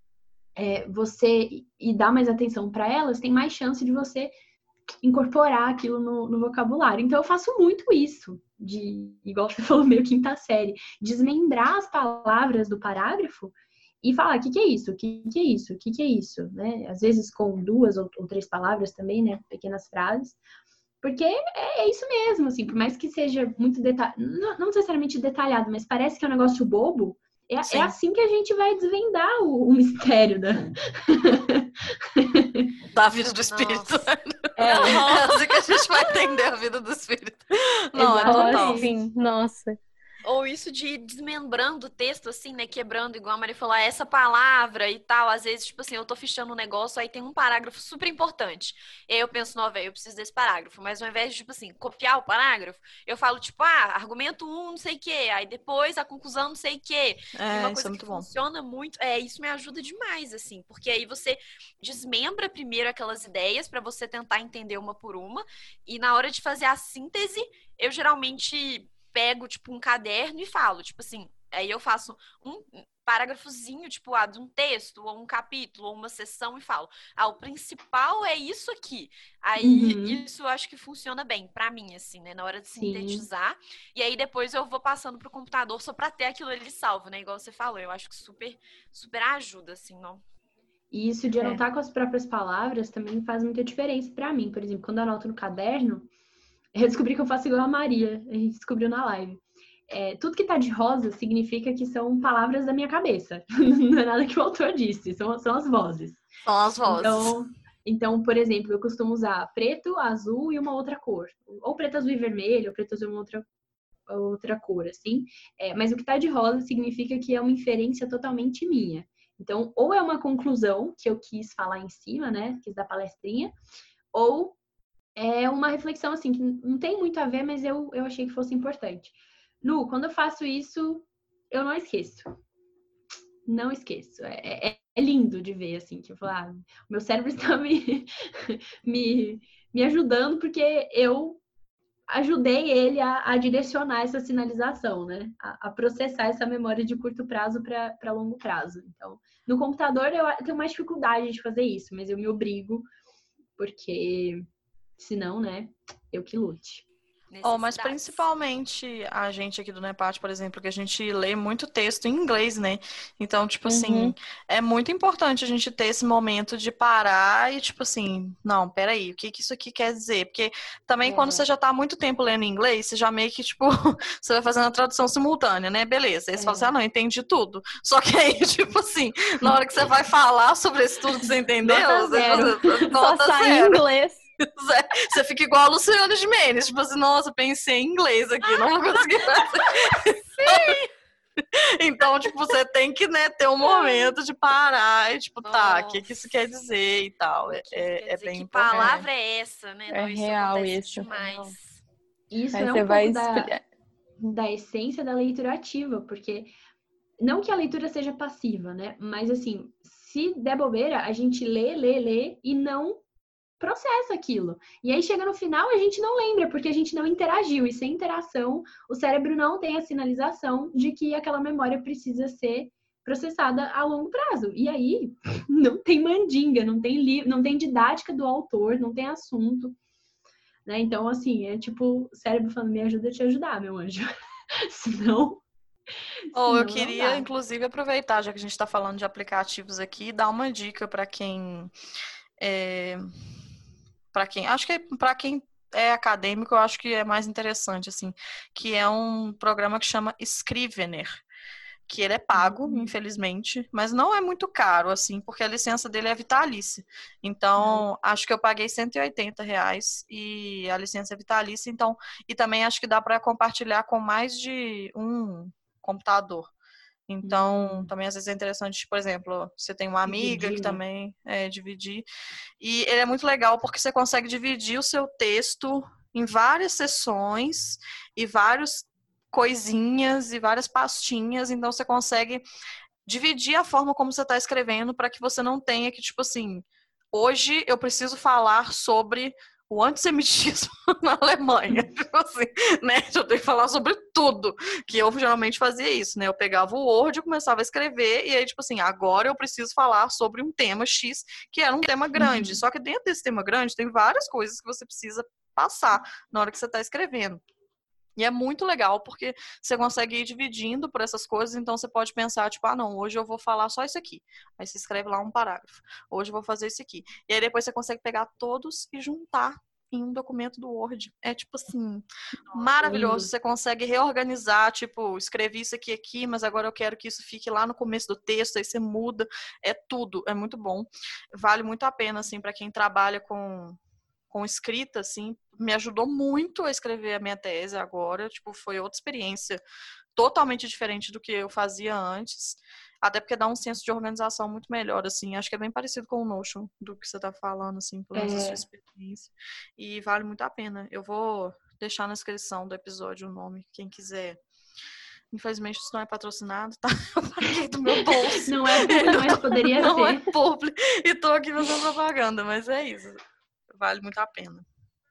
E dá mais atenção para elas, tem mais chance de você incorporar aquilo no vocabulário. Então, eu faço muito isso, igual você falou, meio quinta série, desmembrar as palavras do parágrafo e falar, o que é isso? O que é isso? O que é isso? Né? Às vezes com duas ou três palavras também, né? Pequenas frases. Porque é isso mesmo, assim, por mais que seja muito detalhado, não necessariamente detalhado, mas parece que é um negócio bobo, é assim que a gente vai desvendar o mistério da vida do espírito. É assim que a gente vai entender a vida do espírito. Não, é total. Sim, nossa. Ou isso de ir desmembrando o texto, assim, né? Quebrando, igual a Maria falou, essa palavra e tal. Às vezes, tipo assim, eu tô fichando um negócio, aí tem um parágrafo super importante. E aí eu penso, não, velho, eu preciso desse parágrafo. Mas ao invés de, tipo assim, copiar o parágrafo, eu falo, tipo, argumento 1, não sei o quê. Aí depois a conclusão, não sei o quê. E uma coisa que funciona muito, isso me ajuda demais, assim. Porque aí você desmembra primeiro aquelas ideias pra você tentar entender uma por uma. E na hora de fazer a síntese, eu geralmente pego, tipo, um caderno e falo, tipo assim, aí eu faço um parágrafozinho, tipo, de um texto, ou um capítulo, ou uma sessão e falo, o principal é isso aqui. Aí, isso eu acho que funciona bem pra mim, assim, né, na hora de sintetizar. E aí, depois eu vou passando pro computador só pra ter aquilo ali salvo, né, igual você falou. Eu acho que super, super ajuda, assim, não? E isso de anotar com as próprias palavras também faz muita diferença pra mim. Por exemplo, quando eu anoto no caderno, eu descobri que eu faço igual a Maria, a gente descobriu na live. Tudo que tá de rosa significa que são palavras da minha cabeça. Não é nada que o autor disse, são as vozes. São as vozes. Então, por exemplo, eu costumo usar preto, azul e uma outra cor. Ou preto, azul e vermelho, ou preto, azul e uma outra cor, assim. Mas o que tá de rosa significa que é uma inferência totalmente minha. Então, ou é uma conclusão que eu quis falar em cima, né? Quis dar palestrinha, ou é uma reflexão, assim, que não tem muito a ver, mas eu achei que fosse importante. Lu, quando eu faço isso, eu não esqueço. Não esqueço. É lindo de ver, assim, que eu falo, o meu cérebro está me ajudando, porque eu ajudei ele a direcionar essa sinalização, né? A processar essa memória de curto prazo para longo prazo. Então, no computador eu tenho mais dificuldade de fazer isso, mas eu me obrigo, porque senão, né, eu que lute. Mas principalmente a gente aqui do NEPAT, por exemplo, que a gente lê muito texto em inglês, né? Então, tipo assim, é muito importante a gente ter esse momento de parar e, tipo assim, não, peraí, o que isso aqui quer dizer? Porque também quando você já tá há muito tempo lendo em inglês, você já meio que, tipo, você vai fazendo a tradução simultânea, né? Beleza. Aí você fala assim, não, entendi tudo. Só que aí, tipo assim, na hora que você vai falar sobre isso tudo que você entendeu, Só sai em inglês. Você fica igual a Luciana Gimenez, tipo assim, nossa, pensei em inglês aqui, não vou conseguir fazer. Sim! Então, tipo, você tem que, né, ter um momento de parar e, tipo, o que isso quer dizer e tal. É bem que importante. palavra é essa, né? É real isso. Demais. Isso é um pouco da essência da leitura ativa, porque não que a leitura seja passiva, né? Mas, assim, se der bobeira, a gente lê e não processa aquilo. E aí chega no final, a gente não lembra, porque a gente não interagiu. E sem interação, o cérebro não tem a sinalização de que aquela memória precisa ser processada a longo prazo. E aí, não tem mandinga, não tem didática do autor, não tem assunto. Né? Então, assim, é tipo o cérebro falando, me ajuda a te ajudar, meu anjo. Senão, Ou eu Senão não queria, dá. inclusive, aproveitar, já que a gente está falando de aplicativos aqui, dar uma dica para quem acho que para quem é acadêmico, eu acho que é mais interessante, assim, que é um programa que chama Scrivener, que ele é pago, infelizmente, mas não é muito caro, assim, porque a licença dele é vitalícia. Então, acho que eu paguei R$ 180 e a licença é vitalícia, então, e também acho que dá para compartilhar com mais de um computador. Então, também às vezes é interessante, por exemplo, você tem uma amiga Dividir, que né? também dividir. E ele é muito legal porque você consegue dividir o seu texto em várias seções e várias coisinhas e várias pastinhas. Então, você consegue dividir a forma como você está escrevendo para que você não tenha que, tipo assim, hoje eu preciso falar sobre o antissemitismo na Alemanha. Tipo assim, né? Eu tenho que falar sobre tudo. Que eu geralmente fazia isso, né? Eu pegava o Word e começava a escrever, e aí, tipo assim, agora eu preciso falar sobre um tema X, que era um tema grande. Só que dentro desse tema grande tem várias coisas que você precisa passar na hora que você está escrevendo. E é muito legal, porque você consegue ir dividindo por essas coisas, então você pode pensar, tipo, ah, não, hoje eu vou falar só isso aqui. Aí você escreve lá um parágrafo. Hoje eu vou fazer isso aqui. E aí depois você consegue pegar todos e juntar em um documento do Word. É, tipo assim, maravilhoso. lindo. Você consegue reorganizar, tipo, escrevi isso aqui, mas agora eu quero que isso fique lá no começo do texto, aí você muda. É tudo, é muito bom. Vale muito a pena, assim, para quem trabalha com escrita, assim, me ajudou muito a escrever a minha tese agora, tipo, foi outra experiência totalmente diferente do que eu fazia antes, até porque dá um senso de organização muito melhor, assim, acho que é bem parecido com o Notion, do que você tá falando, assim, pelo menos a sua experiência, e vale muito a pena. Eu vou deixar na descrição do episódio o nome, quem quiser. Infelizmente isso não é patrocinado, tá? Eu paguei do meu bolso. Não é público, mas poderia Não ser. é público, e tô aqui fazendo propaganda, mas é isso. Vale muito a pena.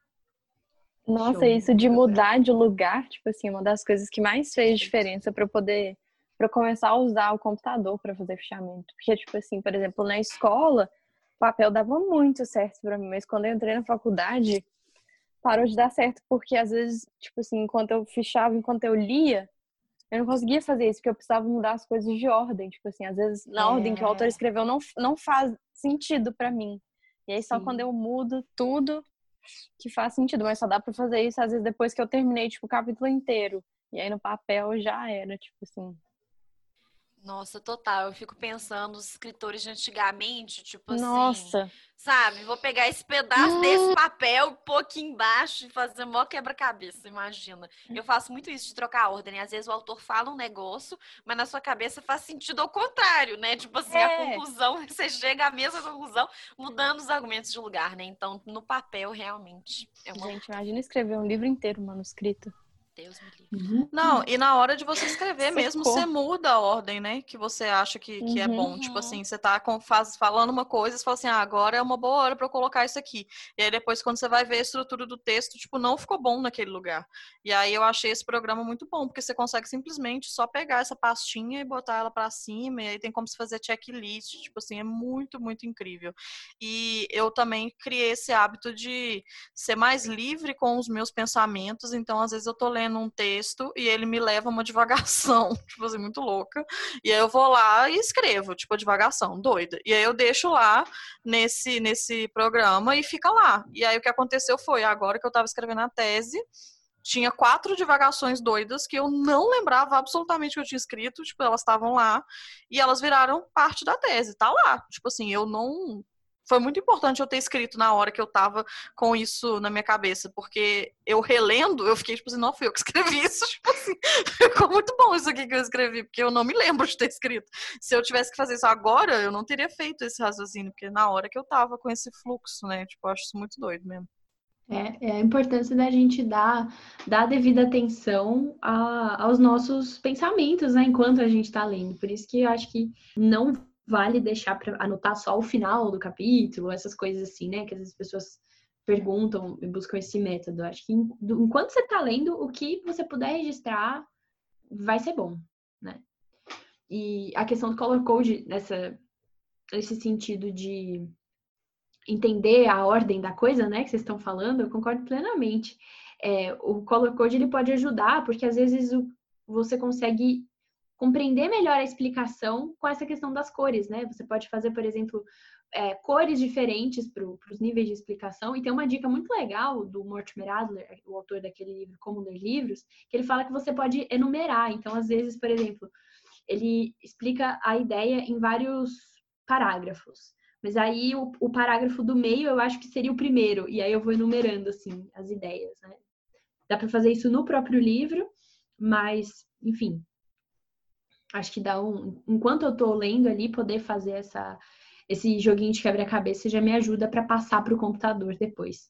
Nossa, Show. isso de mudar de lugar, tipo assim, uma das coisas que mais fez diferença para começar a usar o computador para fazer fichamento. Porque, tipo assim, por exemplo, na escola, o papel dava muito certo para mim, mas quando eu entrei na faculdade, parou de dar certo, porque às vezes, tipo assim, enquanto eu fichava, enquanto eu lia, eu não conseguia fazer isso, porque eu precisava mudar as coisas de ordem. Tipo assim, às vezes na ordem que o autor escreveu não faz sentido para mim. E aí só quando eu mudo tudo que faz sentido, mas só dá pra fazer isso às vezes depois que eu terminei, tipo, o capítulo inteiro. E aí no papel já era, tipo assim. Nossa, total. Eu fico pensando, os escritores de antigamente, tipo assim, Nossa, sabe? Vou pegar esse pedaço desse papel, pôr aqui embaixo e fazer mó quebra-cabeça, imagina. Eu faço muito isso de trocar a ordem. Às vezes o autor fala um negócio, mas na sua cabeça faz sentido ao contrário, né? Tipo assim, a conclusão, você chega à mesma conclusão, mudando os argumentos de lugar, né? Então, no papel, realmente, é uma... gente, imagina escrever um livro inteiro manuscrito. Deus me livre. Não, e na hora de você escrever mesmo, Secou. você muda a ordem, né? Que você acha que é bom. Tipo assim, você tá falando uma coisa, você fala assim, agora é uma boa hora pra eu colocar isso aqui. E aí depois, quando você vai ver a estrutura do texto, tipo, não ficou bom naquele lugar. E aí eu achei esse programa muito bom, porque você consegue simplesmente só pegar essa pastinha e botar ela pra cima, e aí tem como se fazer checklist. Tipo assim, é muito, muito incrível. E eu também criei esse hábito de ser mais livre com os meus pensamentos, então às vezes eu tô lendo um texto e ele me leva uma divagação, tipo assim, muito louca. E aí eu vou lá e escrevo, tipo, a divagação, doida. E aí eu deixo lá nesse programa e fica lá. E aí o que aconteceu foi, agora que eu tava escrevendo a tese, tinha 4 divagações doidas que eu não lembrava absolutamente que eu tinha escrito, tipo, elas estavam lá e elas viraram parte da tese, tá lá. Tipo assim, eu não... Foi muito importante eu ter escrito na hora que eu tava com isso na minha cabeça, porque eu relendo, eu fiquei tipo assim, não fui eu que escrevi isso, tipo assim, ficou muito bom isso aqui que eu escrevi, porque eu não me lembro de ter escrito. Se eu tivesse que fazer isso agora, eu não teria feito esse raciocínio, porque na hora que eu tava com esse fluxo, né, tipo, eu acho isso muito doido mesmo. É a importância da gente dar a devida atenção aos nossos pensamentos, né, enquanto a gente está lendo. Por isso que eu acho que não vale deixar para anotar só o final do capítulo, essas coisas assim, né, que às vezes as pessoas perguntam e buscam esse método. Eu acho que enquanto você está lendo, o que você puder registrar vai ser bom, né? E a questão do color code, nesse sentido de entender a ordem da coisa, né, que vocês estão falando, eu concordo plenamente. O color code, ele pode ajudar, porque às vezes você consegue compreender melhor a explicação com essa questão das cores, né? Você pode fazer, por exemplo, cores diferentes para os níveis de explicação. E tem uma dica muito legal do Mortimer Adler, o autor daquele livro Como Ler Livros, que ele fala que você pode enumerar. Então, às vezes, por exemplo, ele explica a ideia em vários parágrafos. Mas aí o parágrafo do meio eu acho que seria o primeiro. E aí eu vou enumerando, assim, as ideias, né? Dá para fazer isso no próprio livro, mas, enfim, acho que dá enquanto eu tô lendo ali, poder fazer esse joguinho de quebra-cabeça já me ajuda para passar para o computador depois.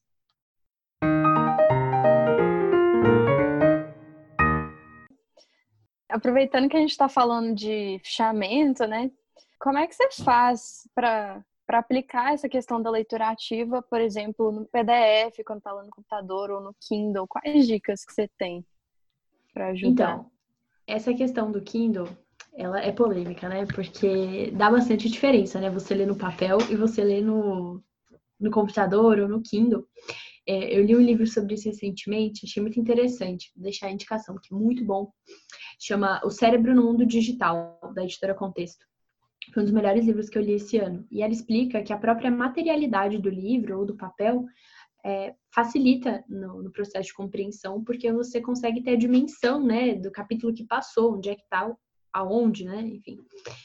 Aproveitando que a gente está falando de fichamento, né? Como é que você faz para aplicar essa questão da leitura ativa, por exemplo, no PDF, quando está lá no computador, ou no Kindle? Quais dicas que você tem para ajudar? Então, essa questão do Kindle, ela é polêmica, né? Porque dá bastante diferença, né? Você lê no papel e você lê no computador ou no Kindle. Eu li um livro sobre isso recentemente, achei muito interessante. Vou deixar a indicação, que é muito bom. Chama O Cérebro no Mundo Digital, da editora Contexto. Foi um dos melhores livros que eu li esse ano. E ela explica que a própria materialidade do livro ou do papel facilita no processo de compreensão, porque você consegue ter a dimensão, né, do capítulo que passou, onde é que tá, aonde, né, enfim.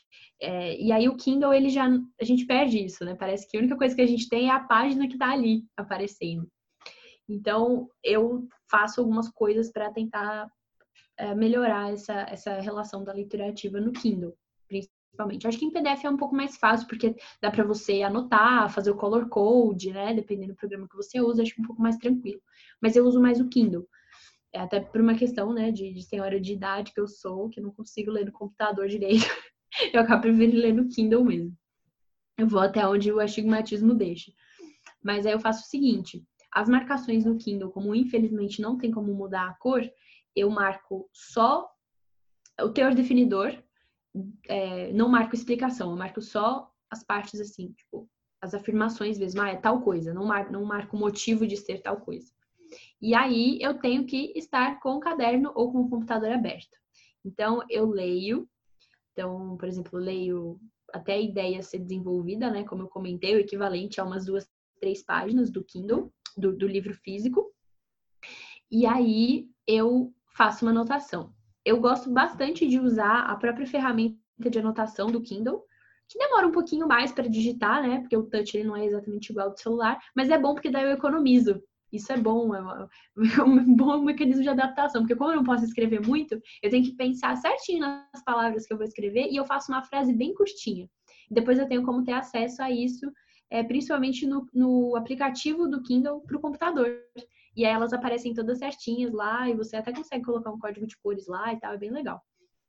E aí o Kindle, a gente perde isso, né? Parece que a única coisa que a gente tem é a página que tá ali aparecendo. Então, eu faço algumas coisas para tentar melhorar essa relação da leitura ativa no Kindle, principalmente. Acho que em PDF é um pouco mais fácil, porque dá para você anotar, fazer o color code, né? Dependendo do programa que você usa, acho que é um pouco mais tranquilo. Mas eu uso mais o Kindle. Até por uma questão, né, de senhora de idade que eu sou, que não consigo ler no computador direito. Eu acabo preferindo ler no Kindle mesmo. Eu vou até onde o astigmatismo deixa. Mas aí eu faço o seguinte: as marcações no Kindle, como infelizmente não tem como mudar a cor, eu marco só o teor definidor, não marco explicação, eu marco só as partes assim, tipo, as afirmações mesmo, é tal coisa, não marco o motivo de ser tal coisa. E aí eu tenho que estar com o caderno ou com o computador aberto. Então eu leio, por exemplo, eu leio até a ideia ser desenvolvida, né? Como eu comentei, o equivalente a umas 2, 3 páginas do Kindle, do livro físico. E aí eu faço uma anotação. Eu gosto bastante de usar a própria ferramenta de anotação do Kindle, que demora um pouquinho mais para digitar, né? Porque o touch ele não é exatamente igual ao do celular, mas é bom porque daí eu economizo. Isso é bom, um bom mecanismo de adaptação, porque como eu não posso escrever muito, eu tenho que pensar certinho nas palavras que eu vou escrever e eu faço uma frase bem curtinha. Depois eu tenho como ter acesso a isso, principalmente no aplicativo do Kindle para o computador. E aí elas aparecem todas certinhas lá e você até consegue colocar um código de cores lá e tal, é bem legal.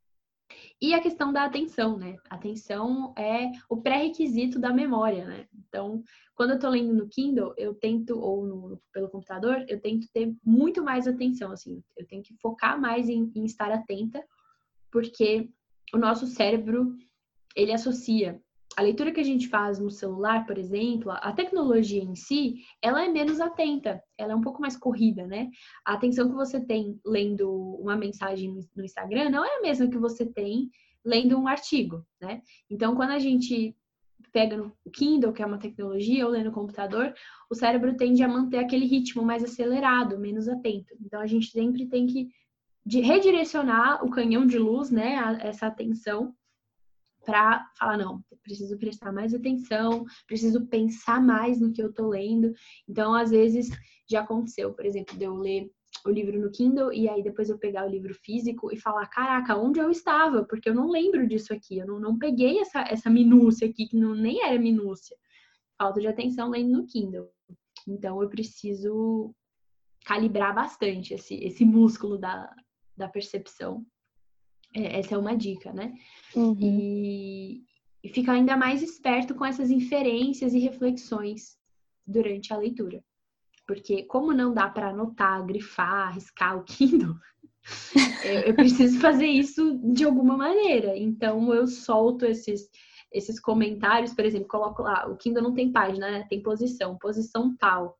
E a questão da atenção, né? A atenção é o pré-requisito da memória, né? Então, quando eu tô lendo no Kindle, eu tento, ou pelo computador, eu tento ter muito mais atenção, assim. Eu tenho que focar mais em estar atenta, porque o nosso cérebro, ele associa a leitura que a gente faz no celular, por exemplo, a tecnologia em si, ela é menos atenta, ela é um pouco mais corrida, né? A atenção que você tem lendo uma mensagem no Instagram não é a mesma que você tem lendo um artigo, né? Então, quando a gente pega no Kindle, que é uma tecnologia, ou lê no computador, o cérebro tende a manter aquele ritmo mais acelerado, menos atento. Então, a gente sempre tem que redirecionar o canhão de luz, né? Essa atenção, para falar, não, preciso prestar mais atenção, preciso pensar mais no que eu tô lendo. Então, às vezes, já aconteceu, por exemplo, de eu ler o livro no Kindle e aí depois eu pegar o livro físico e falar, caraca, onde eu estava? Porque eu não lembro disso aqui, eu não peguei essa minúcia aqui, que nem era minúcia. Falta de atenção lendo no Kindle. Então, eu preciso calibrar bastante esse músculo da percepção. Essa é uma dica, né? Uhum. E ficar ainda mais esperto com essas inferências e reflexões durante a leitura. Porque como não dá para anotar, grifar, riscar o Kindle, eu preciso fazer isso de alguma maneira. Então eu solto esses comentários, por exemplo, coloco lá, o Kindle não tem página, né? Tem posição tal.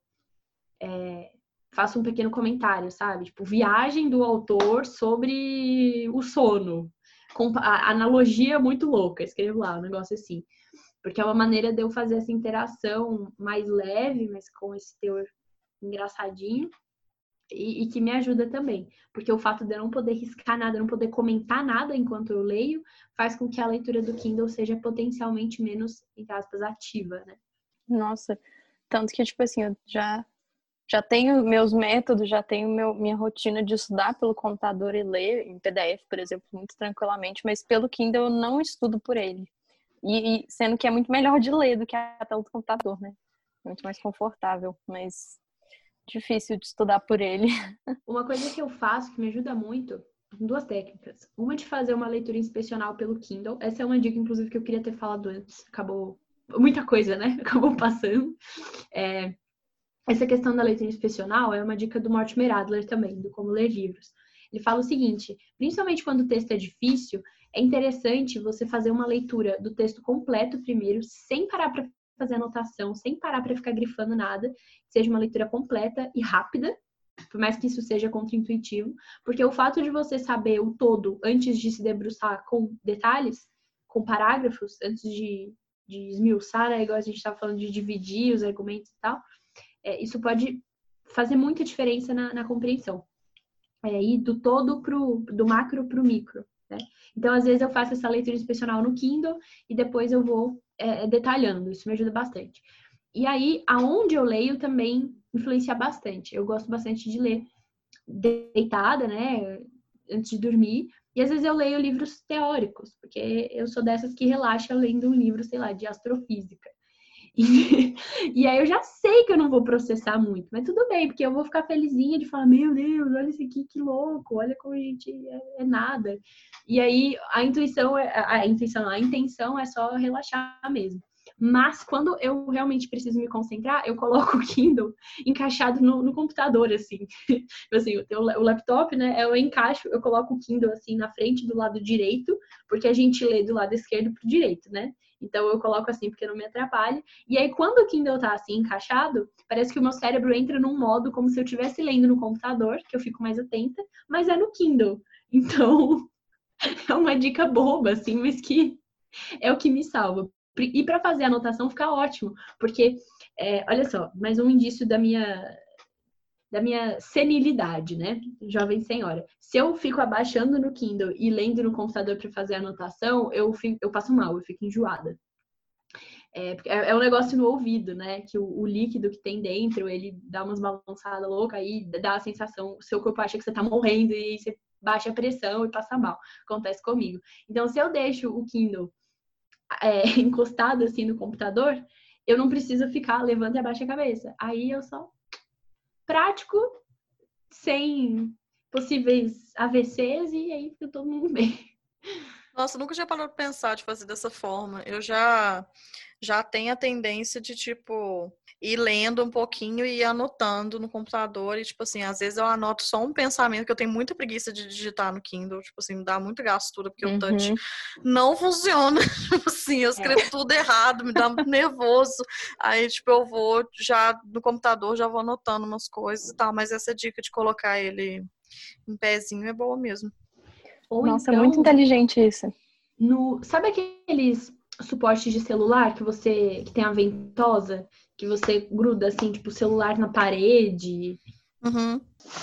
Faço um pequeno comentário, sabe? Tipo, viagem do autor sobre o sono. a analogia muito louca, escrevo lá, um negócio assim. Porque é uma maneira de eu fazer essa interação mais leve, mas com esse teor engraçadinho. E que me ajuda também. Porque o fato de eu não poder riscar nada, não poder comentar nada enquanto eu leio, faz com que a leitura do Kindle seja potencialmente menos, entre aspas, ativa, né? Nossa, tanto que, tipo assim, eu já tenho meus métodos, já tenho minha rotina de estudar pelo computador e ler em PDF, por exemplo, muito tranquilamente, mas pelo Kindle eu não estudo por ele. E sendo que é muito melhor de ler do que a tela do computador, né? Muito mais confortável, mas difícil de estudar por ele. Uma coisa que eu faço que me ajuda muito, duas técnicas. Uma de fazer uma leitura inspecional pelo Kindle. Essa é uma dica, inclusive, que eu queria ter falado antes. Acabou muita coisa, né? Acabou passando. Essa questão da leitura inspecional é uma dica do Mortimer Adler também, do Como Ler Livros. Ele fala o seguinte, principalmente quando o texto é difícil, é interessante você fazer uma leitura do texto completo primeiro, sem parar para fazer anotação, sem parar para ficar grifando nada, seja uma leitura completa e rápida, por mais que isso seja contraintuitivo, porque o fato de você saber o todo antes de se debruçar com detalhes, com parágrafos, antes de esmiuçar, né, igual a gente estava falando de dividir os argumentos e tal, isso pode fazer muita diferença na compreensão. Ir do todo do macro para o micro, né? Então, às vezes eu faço essa leitura inspecional no Kindle e depois eu vou detalhando. Isso me ajuda bastante. E aí, aonde eu leio também influencia bastante. Eu gosto bastante de ler deitada, né? Antes de dormir. E às vezes eu leio livros teóricos, porque eu sou dessas que relaxa lendo um livro, sei lá, de astrofísica. E aí eu já sei que eu não vou processar muito, mas tudo bem, porque eu vou ficar felizinha de falar, meu Deus, olha isso aqui, que louco, olha como a gente é nada. E aí a intenção é só relaxar mesmo. Mas quando eu realmente preciso me concentrar, eu coloco o Kindle encaixado no computador, assim. Assim, o laptop, né, eu coloco o Kindle assim na frente do lado direito, porque a gente lê do lado esquerdo pro direito, né? Então eu coloco assim porque não me atrapalha. E aí quando o Kindle tá assim encaixado, parece que o meu cérebro entra num modo como se eu estivesse lendo no computador, que eu fico mais atenta, mas é no Kindle. Então é uma dica boba, assim, mas que é o que me salva. E para fazer a anotação fica ótimo, porque, olha só, mais um indício da minha senilidade, né? Jovem senhora. Se eu fico abaixando no Kindle e lendo no computador para fazer a anotação, eu passo mal, eu fico enjoada. É um negócio no ouvido, né? Que o líquido que tem dentro, ele dá umas balançadas loucas, aí dá a sensação, o seu corpo acha que você tá morrendo e você baixa a pressão e passa mal. Acontece comigo. Então, se eu deixo o Kindle encostado assim no computador, eu não preciso ficar levanta e abaixa a cabeça. Aí eu só prático, sem possíveis AVCs e aí fica todo mundo bem. Nossa, nunca tinha parado pra pensar de fazer dessa forma. Eu já tenho a tendência de, tipo, ir lendo um pouquinho e ir anotando no computador. E, tipo assim, às vezes eu anoto só um pensamento, que eu tenho muita preguiça de digitar no Kindle. Tipo assim, me dá muita gastura, porque o touch não funciona. Tipo assim, eu escrevo tudo errado, me dá muito nervoso. Aí, tipo, eu vou já no computador, já vou anotando umas coisas e tal. Mas essa dica de colocar ele em pezinho é boa mesmo. Ou Nossa, então, muito inteligente isso. Sabe aqueles suportes de celular que tem a ventosa, que você gruda assim, tipo, o celular na parede? Uhum.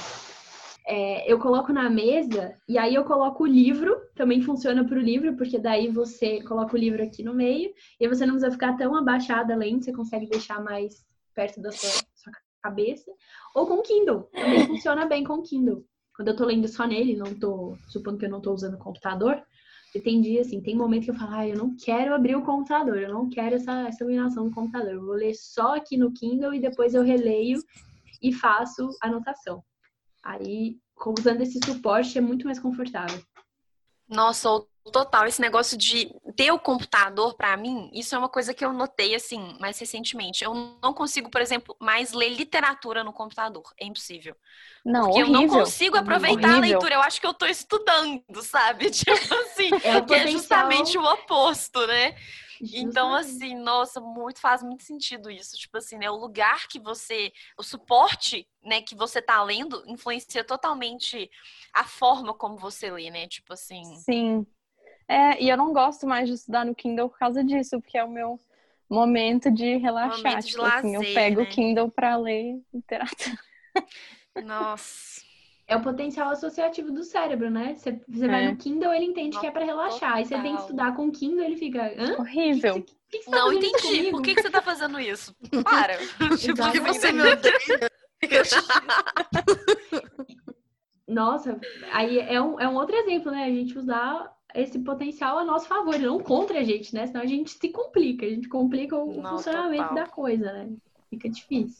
Eu coloco na mesa e aí eu coloco o livro, também funciona para o livro, porque daí você coloca o livro aqui no meio e você não precisa ficar tão abaixada a lente, você consegue deixar mais perto da sua cabeça. Ou com o Kindle, também funciona bem com o Kindle. Quando eu tô lendo só nele, supondo que eu não tô usando o computador, porque tem dia assim, tem momento que eu falo, eu não quero abrir o computador, eu não quero essa iluminação do computador, eu vou ler só aqui no Kindle e depois eu releio e faço anotação. Aí, usando esse suporte, é muito mais confortável. Nossa, total, esse negócio de ter o computador, pra mim, isso é uma coisa que eu notei, assim, mais recentemente. Eu não consigo, por exemplo, mais ler literatura no computador. É impossível. Não, porque horrível. eu não consigo aproveitar Horrível. a leitura. Eu acho que eu tô estudando, sabe? Tipo assim, que é justamente o oposto, né? Então, assim, nossa, faz muito sentido isso. Tipo assim, né? O lugar que o suporte, né, que você tá lendo influencia totalmente a forma como você lê, né? Tipo assim. Sim. E eu não gosto mais de estudar no Kindle por causa disso, porque é o meu momento de relaxar. Momento de Tipo assim, eu lazer, pego né? o Kindle pra ler literatura. Nossa. É o potencial associativo do cérebro, né? Você vai no Kindle, ele entende que é pra relaxar. Aí você tenta estudar com o Kindle, ele fica, hã? Horrível. O que você tá Não fazendo isso entendi. comigo? Por que você tá fazendo isso? Para. Tipo, Porque você me Exatamente. odeia. Nossa, aí é um outro exemplo, né? A gente usar esse potencial a nosso favor, e não contra a gente, né? Senão a gente se complica, a gente complica o Não, funcionamento total. da coisa, né? Fica difícil.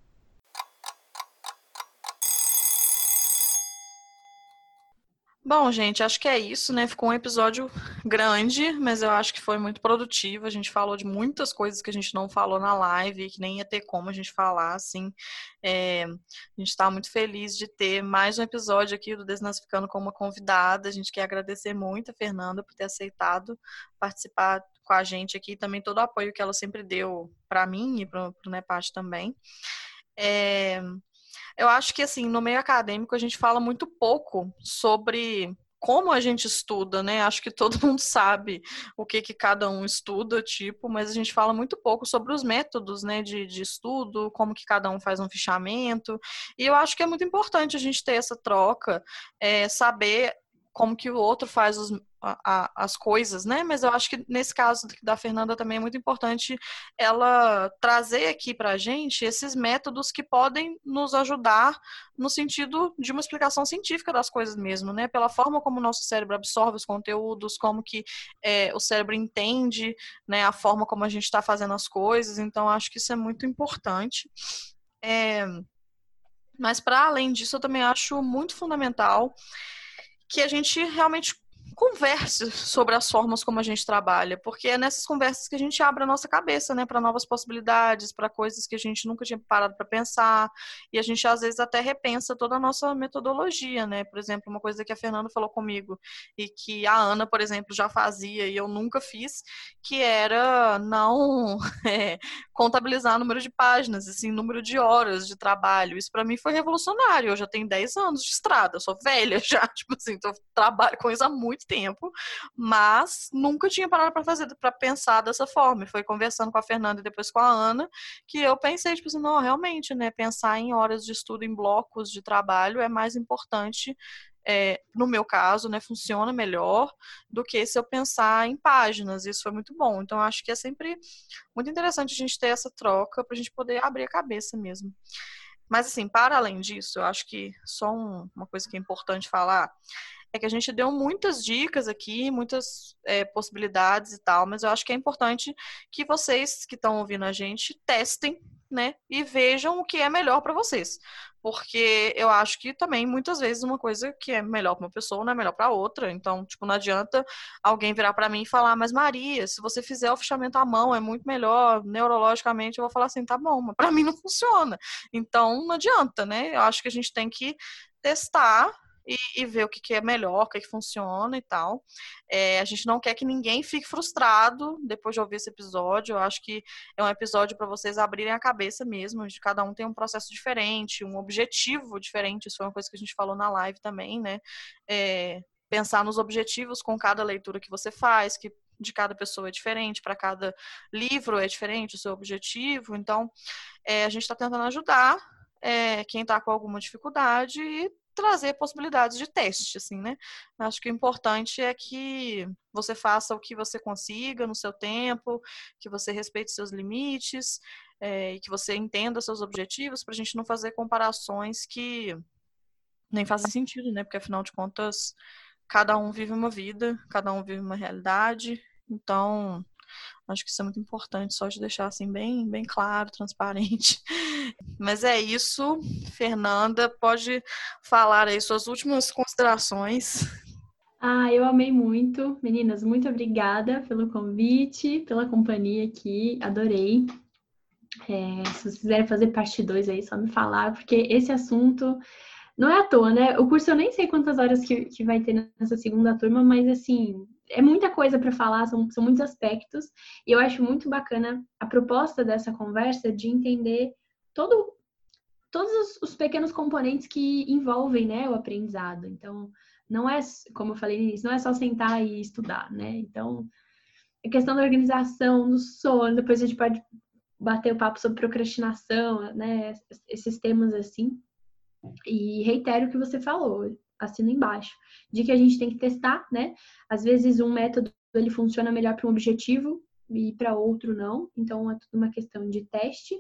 Bom, gente, acho que é isso, né? Ficou um episódio grande, mas eu acho que foi muito produtivo. A gente falou de muitas coisas que a gente não falou na live, que nem ia ter como a gente falar, assim. A gente está muito feliz de ter mais um episódio aqui do Desnazificando com uma convidada. A gente quer agradecer muito a Fernanda por ter aceitado participar com a gente aqui, também todo o apoio que ela sempre deu para mim e para o Nepad também. Eu acho que, assim, no meio acadêmico a gente fala muito pouco sobre como a gente estuda, né? Acho que todo mundo sabe o que cada um estuda, tipo, mas a gente fala muito pouco sobre os métodos, né, de estudo, como que cada um faz um fichamento. E eu acho que é muito importante a gente ter essa troca, saber como que o outro faz as coisas, né? Mas eu acho que nesse caso da Fernanda também é muito importante ela trazer aqui pra gente esses métodos que podem nos ajudar no sentido de uma explicação científica das coisas mesmo, né? Pela forma como o nosso cérebro absorve os conteúdos, como que o cérebro entende, né? A forma como a gente está fazendo as coisas. Então, acho que isso é muito importante. Mas, para além disso, eu também acho muito fundamental que a gente realmente converse sobre as formas como a gente trabalha, porque é nessas conversas que a gente abre a nossa cabeça, né, para novas possibilidades, para coisas que a gente nunca tinha parado para pensar, e a gente às vezes até repensa toda a nossa metodologia, né? Por exemplo, uma coisa que a Fernanda falou comigo e que a Ana, por exemplo, já fazia e eu nunca fiz, que era não contabilizar número de páginas, assim, número de horas de trabalho. Isso para mim foi revolucionário. Eu já tenho 10 anos de estrada, eu sou velha já, tipo assim, eu trabalho com isso há muito tempo, mas nunca tinha parado para pensar dessa forma. E foi conversando com a Fernanda e depois com a Ana que eu pensei, tipo assim, não, realmente, né, pensar em horas de estudo em blocos de trabalho é mais importante, no meu caso, né, funciona melhor do que se eu pensar em páginas. Isso foi muito bom. Então, acho que é sempre muito interessante a gente ter essa troca para a gente poder abrir a cabeça mesmo. Mas, assim, para além disso, eu acho que só uma coisa que é importante falar é que a gente deu muitas dicas aqui, muitas possibilidades e tal, mas eu acho que é importante que vocês que estão ouvindo a gente testem, né, e vejam o que é melhor para vocês. Porque eu acho que também, muitas vezes, uma coisa que é melhor para uma pessoa não é melhor para outra. Então, tipo, não adianta alguém virar para mim e falar, mas Maria, se você fizer o fichamento à mão, é muito melhor, neurologicamente, eu vou falar assim, tá bom, mas para mim não funciona. Então, não adianta, né? Eu acho que a gente tem que testar e ver o que é melhor, o que funciona e tal. A gente não quer que ninguém fique frustrado depois de ouvir esse episódio. Eu acho que é um episódio para vocês abrirem a cabeça mesmo, de cada um tem um processo diferente, um objetivo diferente. Isso foi uma coisa que a gente falou na live também, né? Pensar nos objetivos com cada leitura que você faz, que de cada pessoa é diferente, para cada livro é diferente o seu objetivo. Então, a gente está tentando ajudar quem está com alguma dificuldade e trazer possibilidades de teste, assim, né? Acho que o importante é que você faça o que você consiga no seu tempo, que você respeite seus limites, e que você entenda seus objetivos, para a gente não fazer comparações que nem fazem sentido, né? Porque, afinal de contas, cada um vive uma vida, cada um vive uma realidade, então acho que isso é muito importante, só de deixar assim bem, bem claro, transparente. Mas é isso, Fernanda, pode falar aí suas últimas considerações. Eu amei muito. Meninas, muito obrigada pelo convite, pela companhia aqui, adorei. Se vocês quiserem fazer parte 2 aí, só me falar, porque esse assunto não é à toa, né? O curso eu nem sei quantas horas que vai ter nessa segunda turma, mas assim, é muita coisa para falar, são muitos aspectos, e eu acho muito bacana a proposta dessa conversa de entender todos os pequenos componentes que envolvem, né, o aprendizado. Então, não é, como eu falei no início, não é só sentar e estudar, né? Então, a questão da organização, do sono, depois a gente pode bater o papo sobre procrastinação, né? Esses temas assim. E reitero o que você falou, assino embaixo, de que a gente tem que testar, né? Às vezes um método ele funciona melhor para um objetivo e para outro não. Então, é tudo uma questão de teste.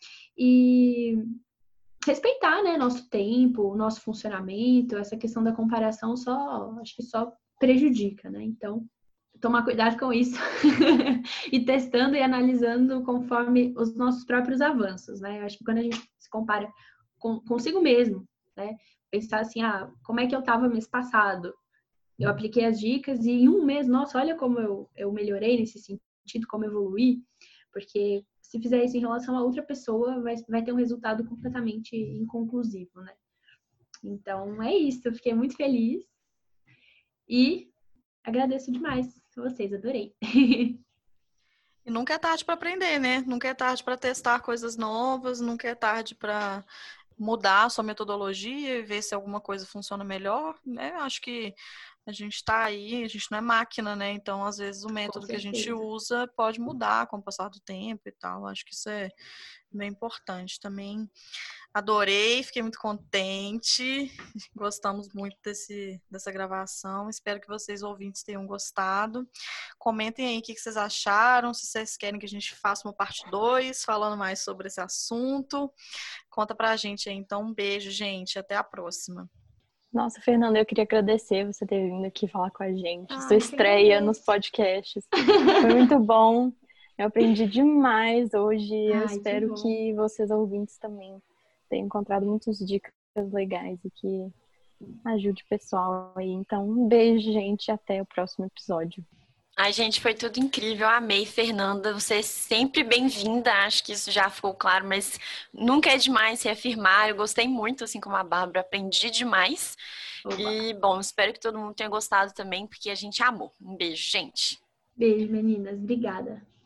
E respeitar, né, nosso tempo, nosso funcionamento, essa questão da comparação acho que só prejudica, né? Então, tomar cuidado com isso e testando e analisando conforme os nossos próprios avanços, né? Eu acho que quando a gente se compara consigo mesmo, né? Pensar assim, como é que eu estava mês passado? Eu apliquei as dicas e em um mês, nossa, olha como eu melhorei nesse sentido, como evoluí, porque se fizer isso em relação a outra pessoa, vai ter um resultado completamente inconclusivo, né? Então, é isso. Eu fiquei muito feliz e agradeço demais a vocês. Adorei. E nunca é tarde para aprender, né? Nunca é tarde para testar coisas novas, nunca é tarde para mudar a sua metodologia e ver se alguma coisa funciona melhor, né? Acho que a gente está aí, a gente não é máquina, né? Então, às vezes, o método que a gente usa pode mudar com o passar do tempo e tal. Acho que isso é bem importante. Também adorei, fiquei muito contente. Gostamos muito dessa gravação. Espero que vocês, ouvintes, tenham gostado. Comentem aí o que vocês acharam, se vocês querem que a gente faça uma parte 2, falando mais sobre esse assunto. Conta pra gente aí. Então, um beijo, gente. Até a próxima. Nossa, Fernanda, eu queria agradecer você ter vindo aqui falar com a gente. Sua estreia nos podcasts. Foi muito bom. Eu aprendi demais hoje. Eu espero que vocês, ouvintes, também tenham encontrado muitas dicas legais e que ajude o pessoal aí. Então, um beijo, gente. Até o próximo episódio. Ai, gente, foi tudo incrível. Eu amei, Fernanda. Você é sempre bem-vinda. Acho que isso já ficou claro, mas nunca é demais se afirmar. Eu gostei muito, assim como a Bárbara. Aprendi demais. Oba. E, bom, espero que todo mundo tenha gostado também, porque a gente amou. Um beijo, gente. Beijo, meninas. Obrigada.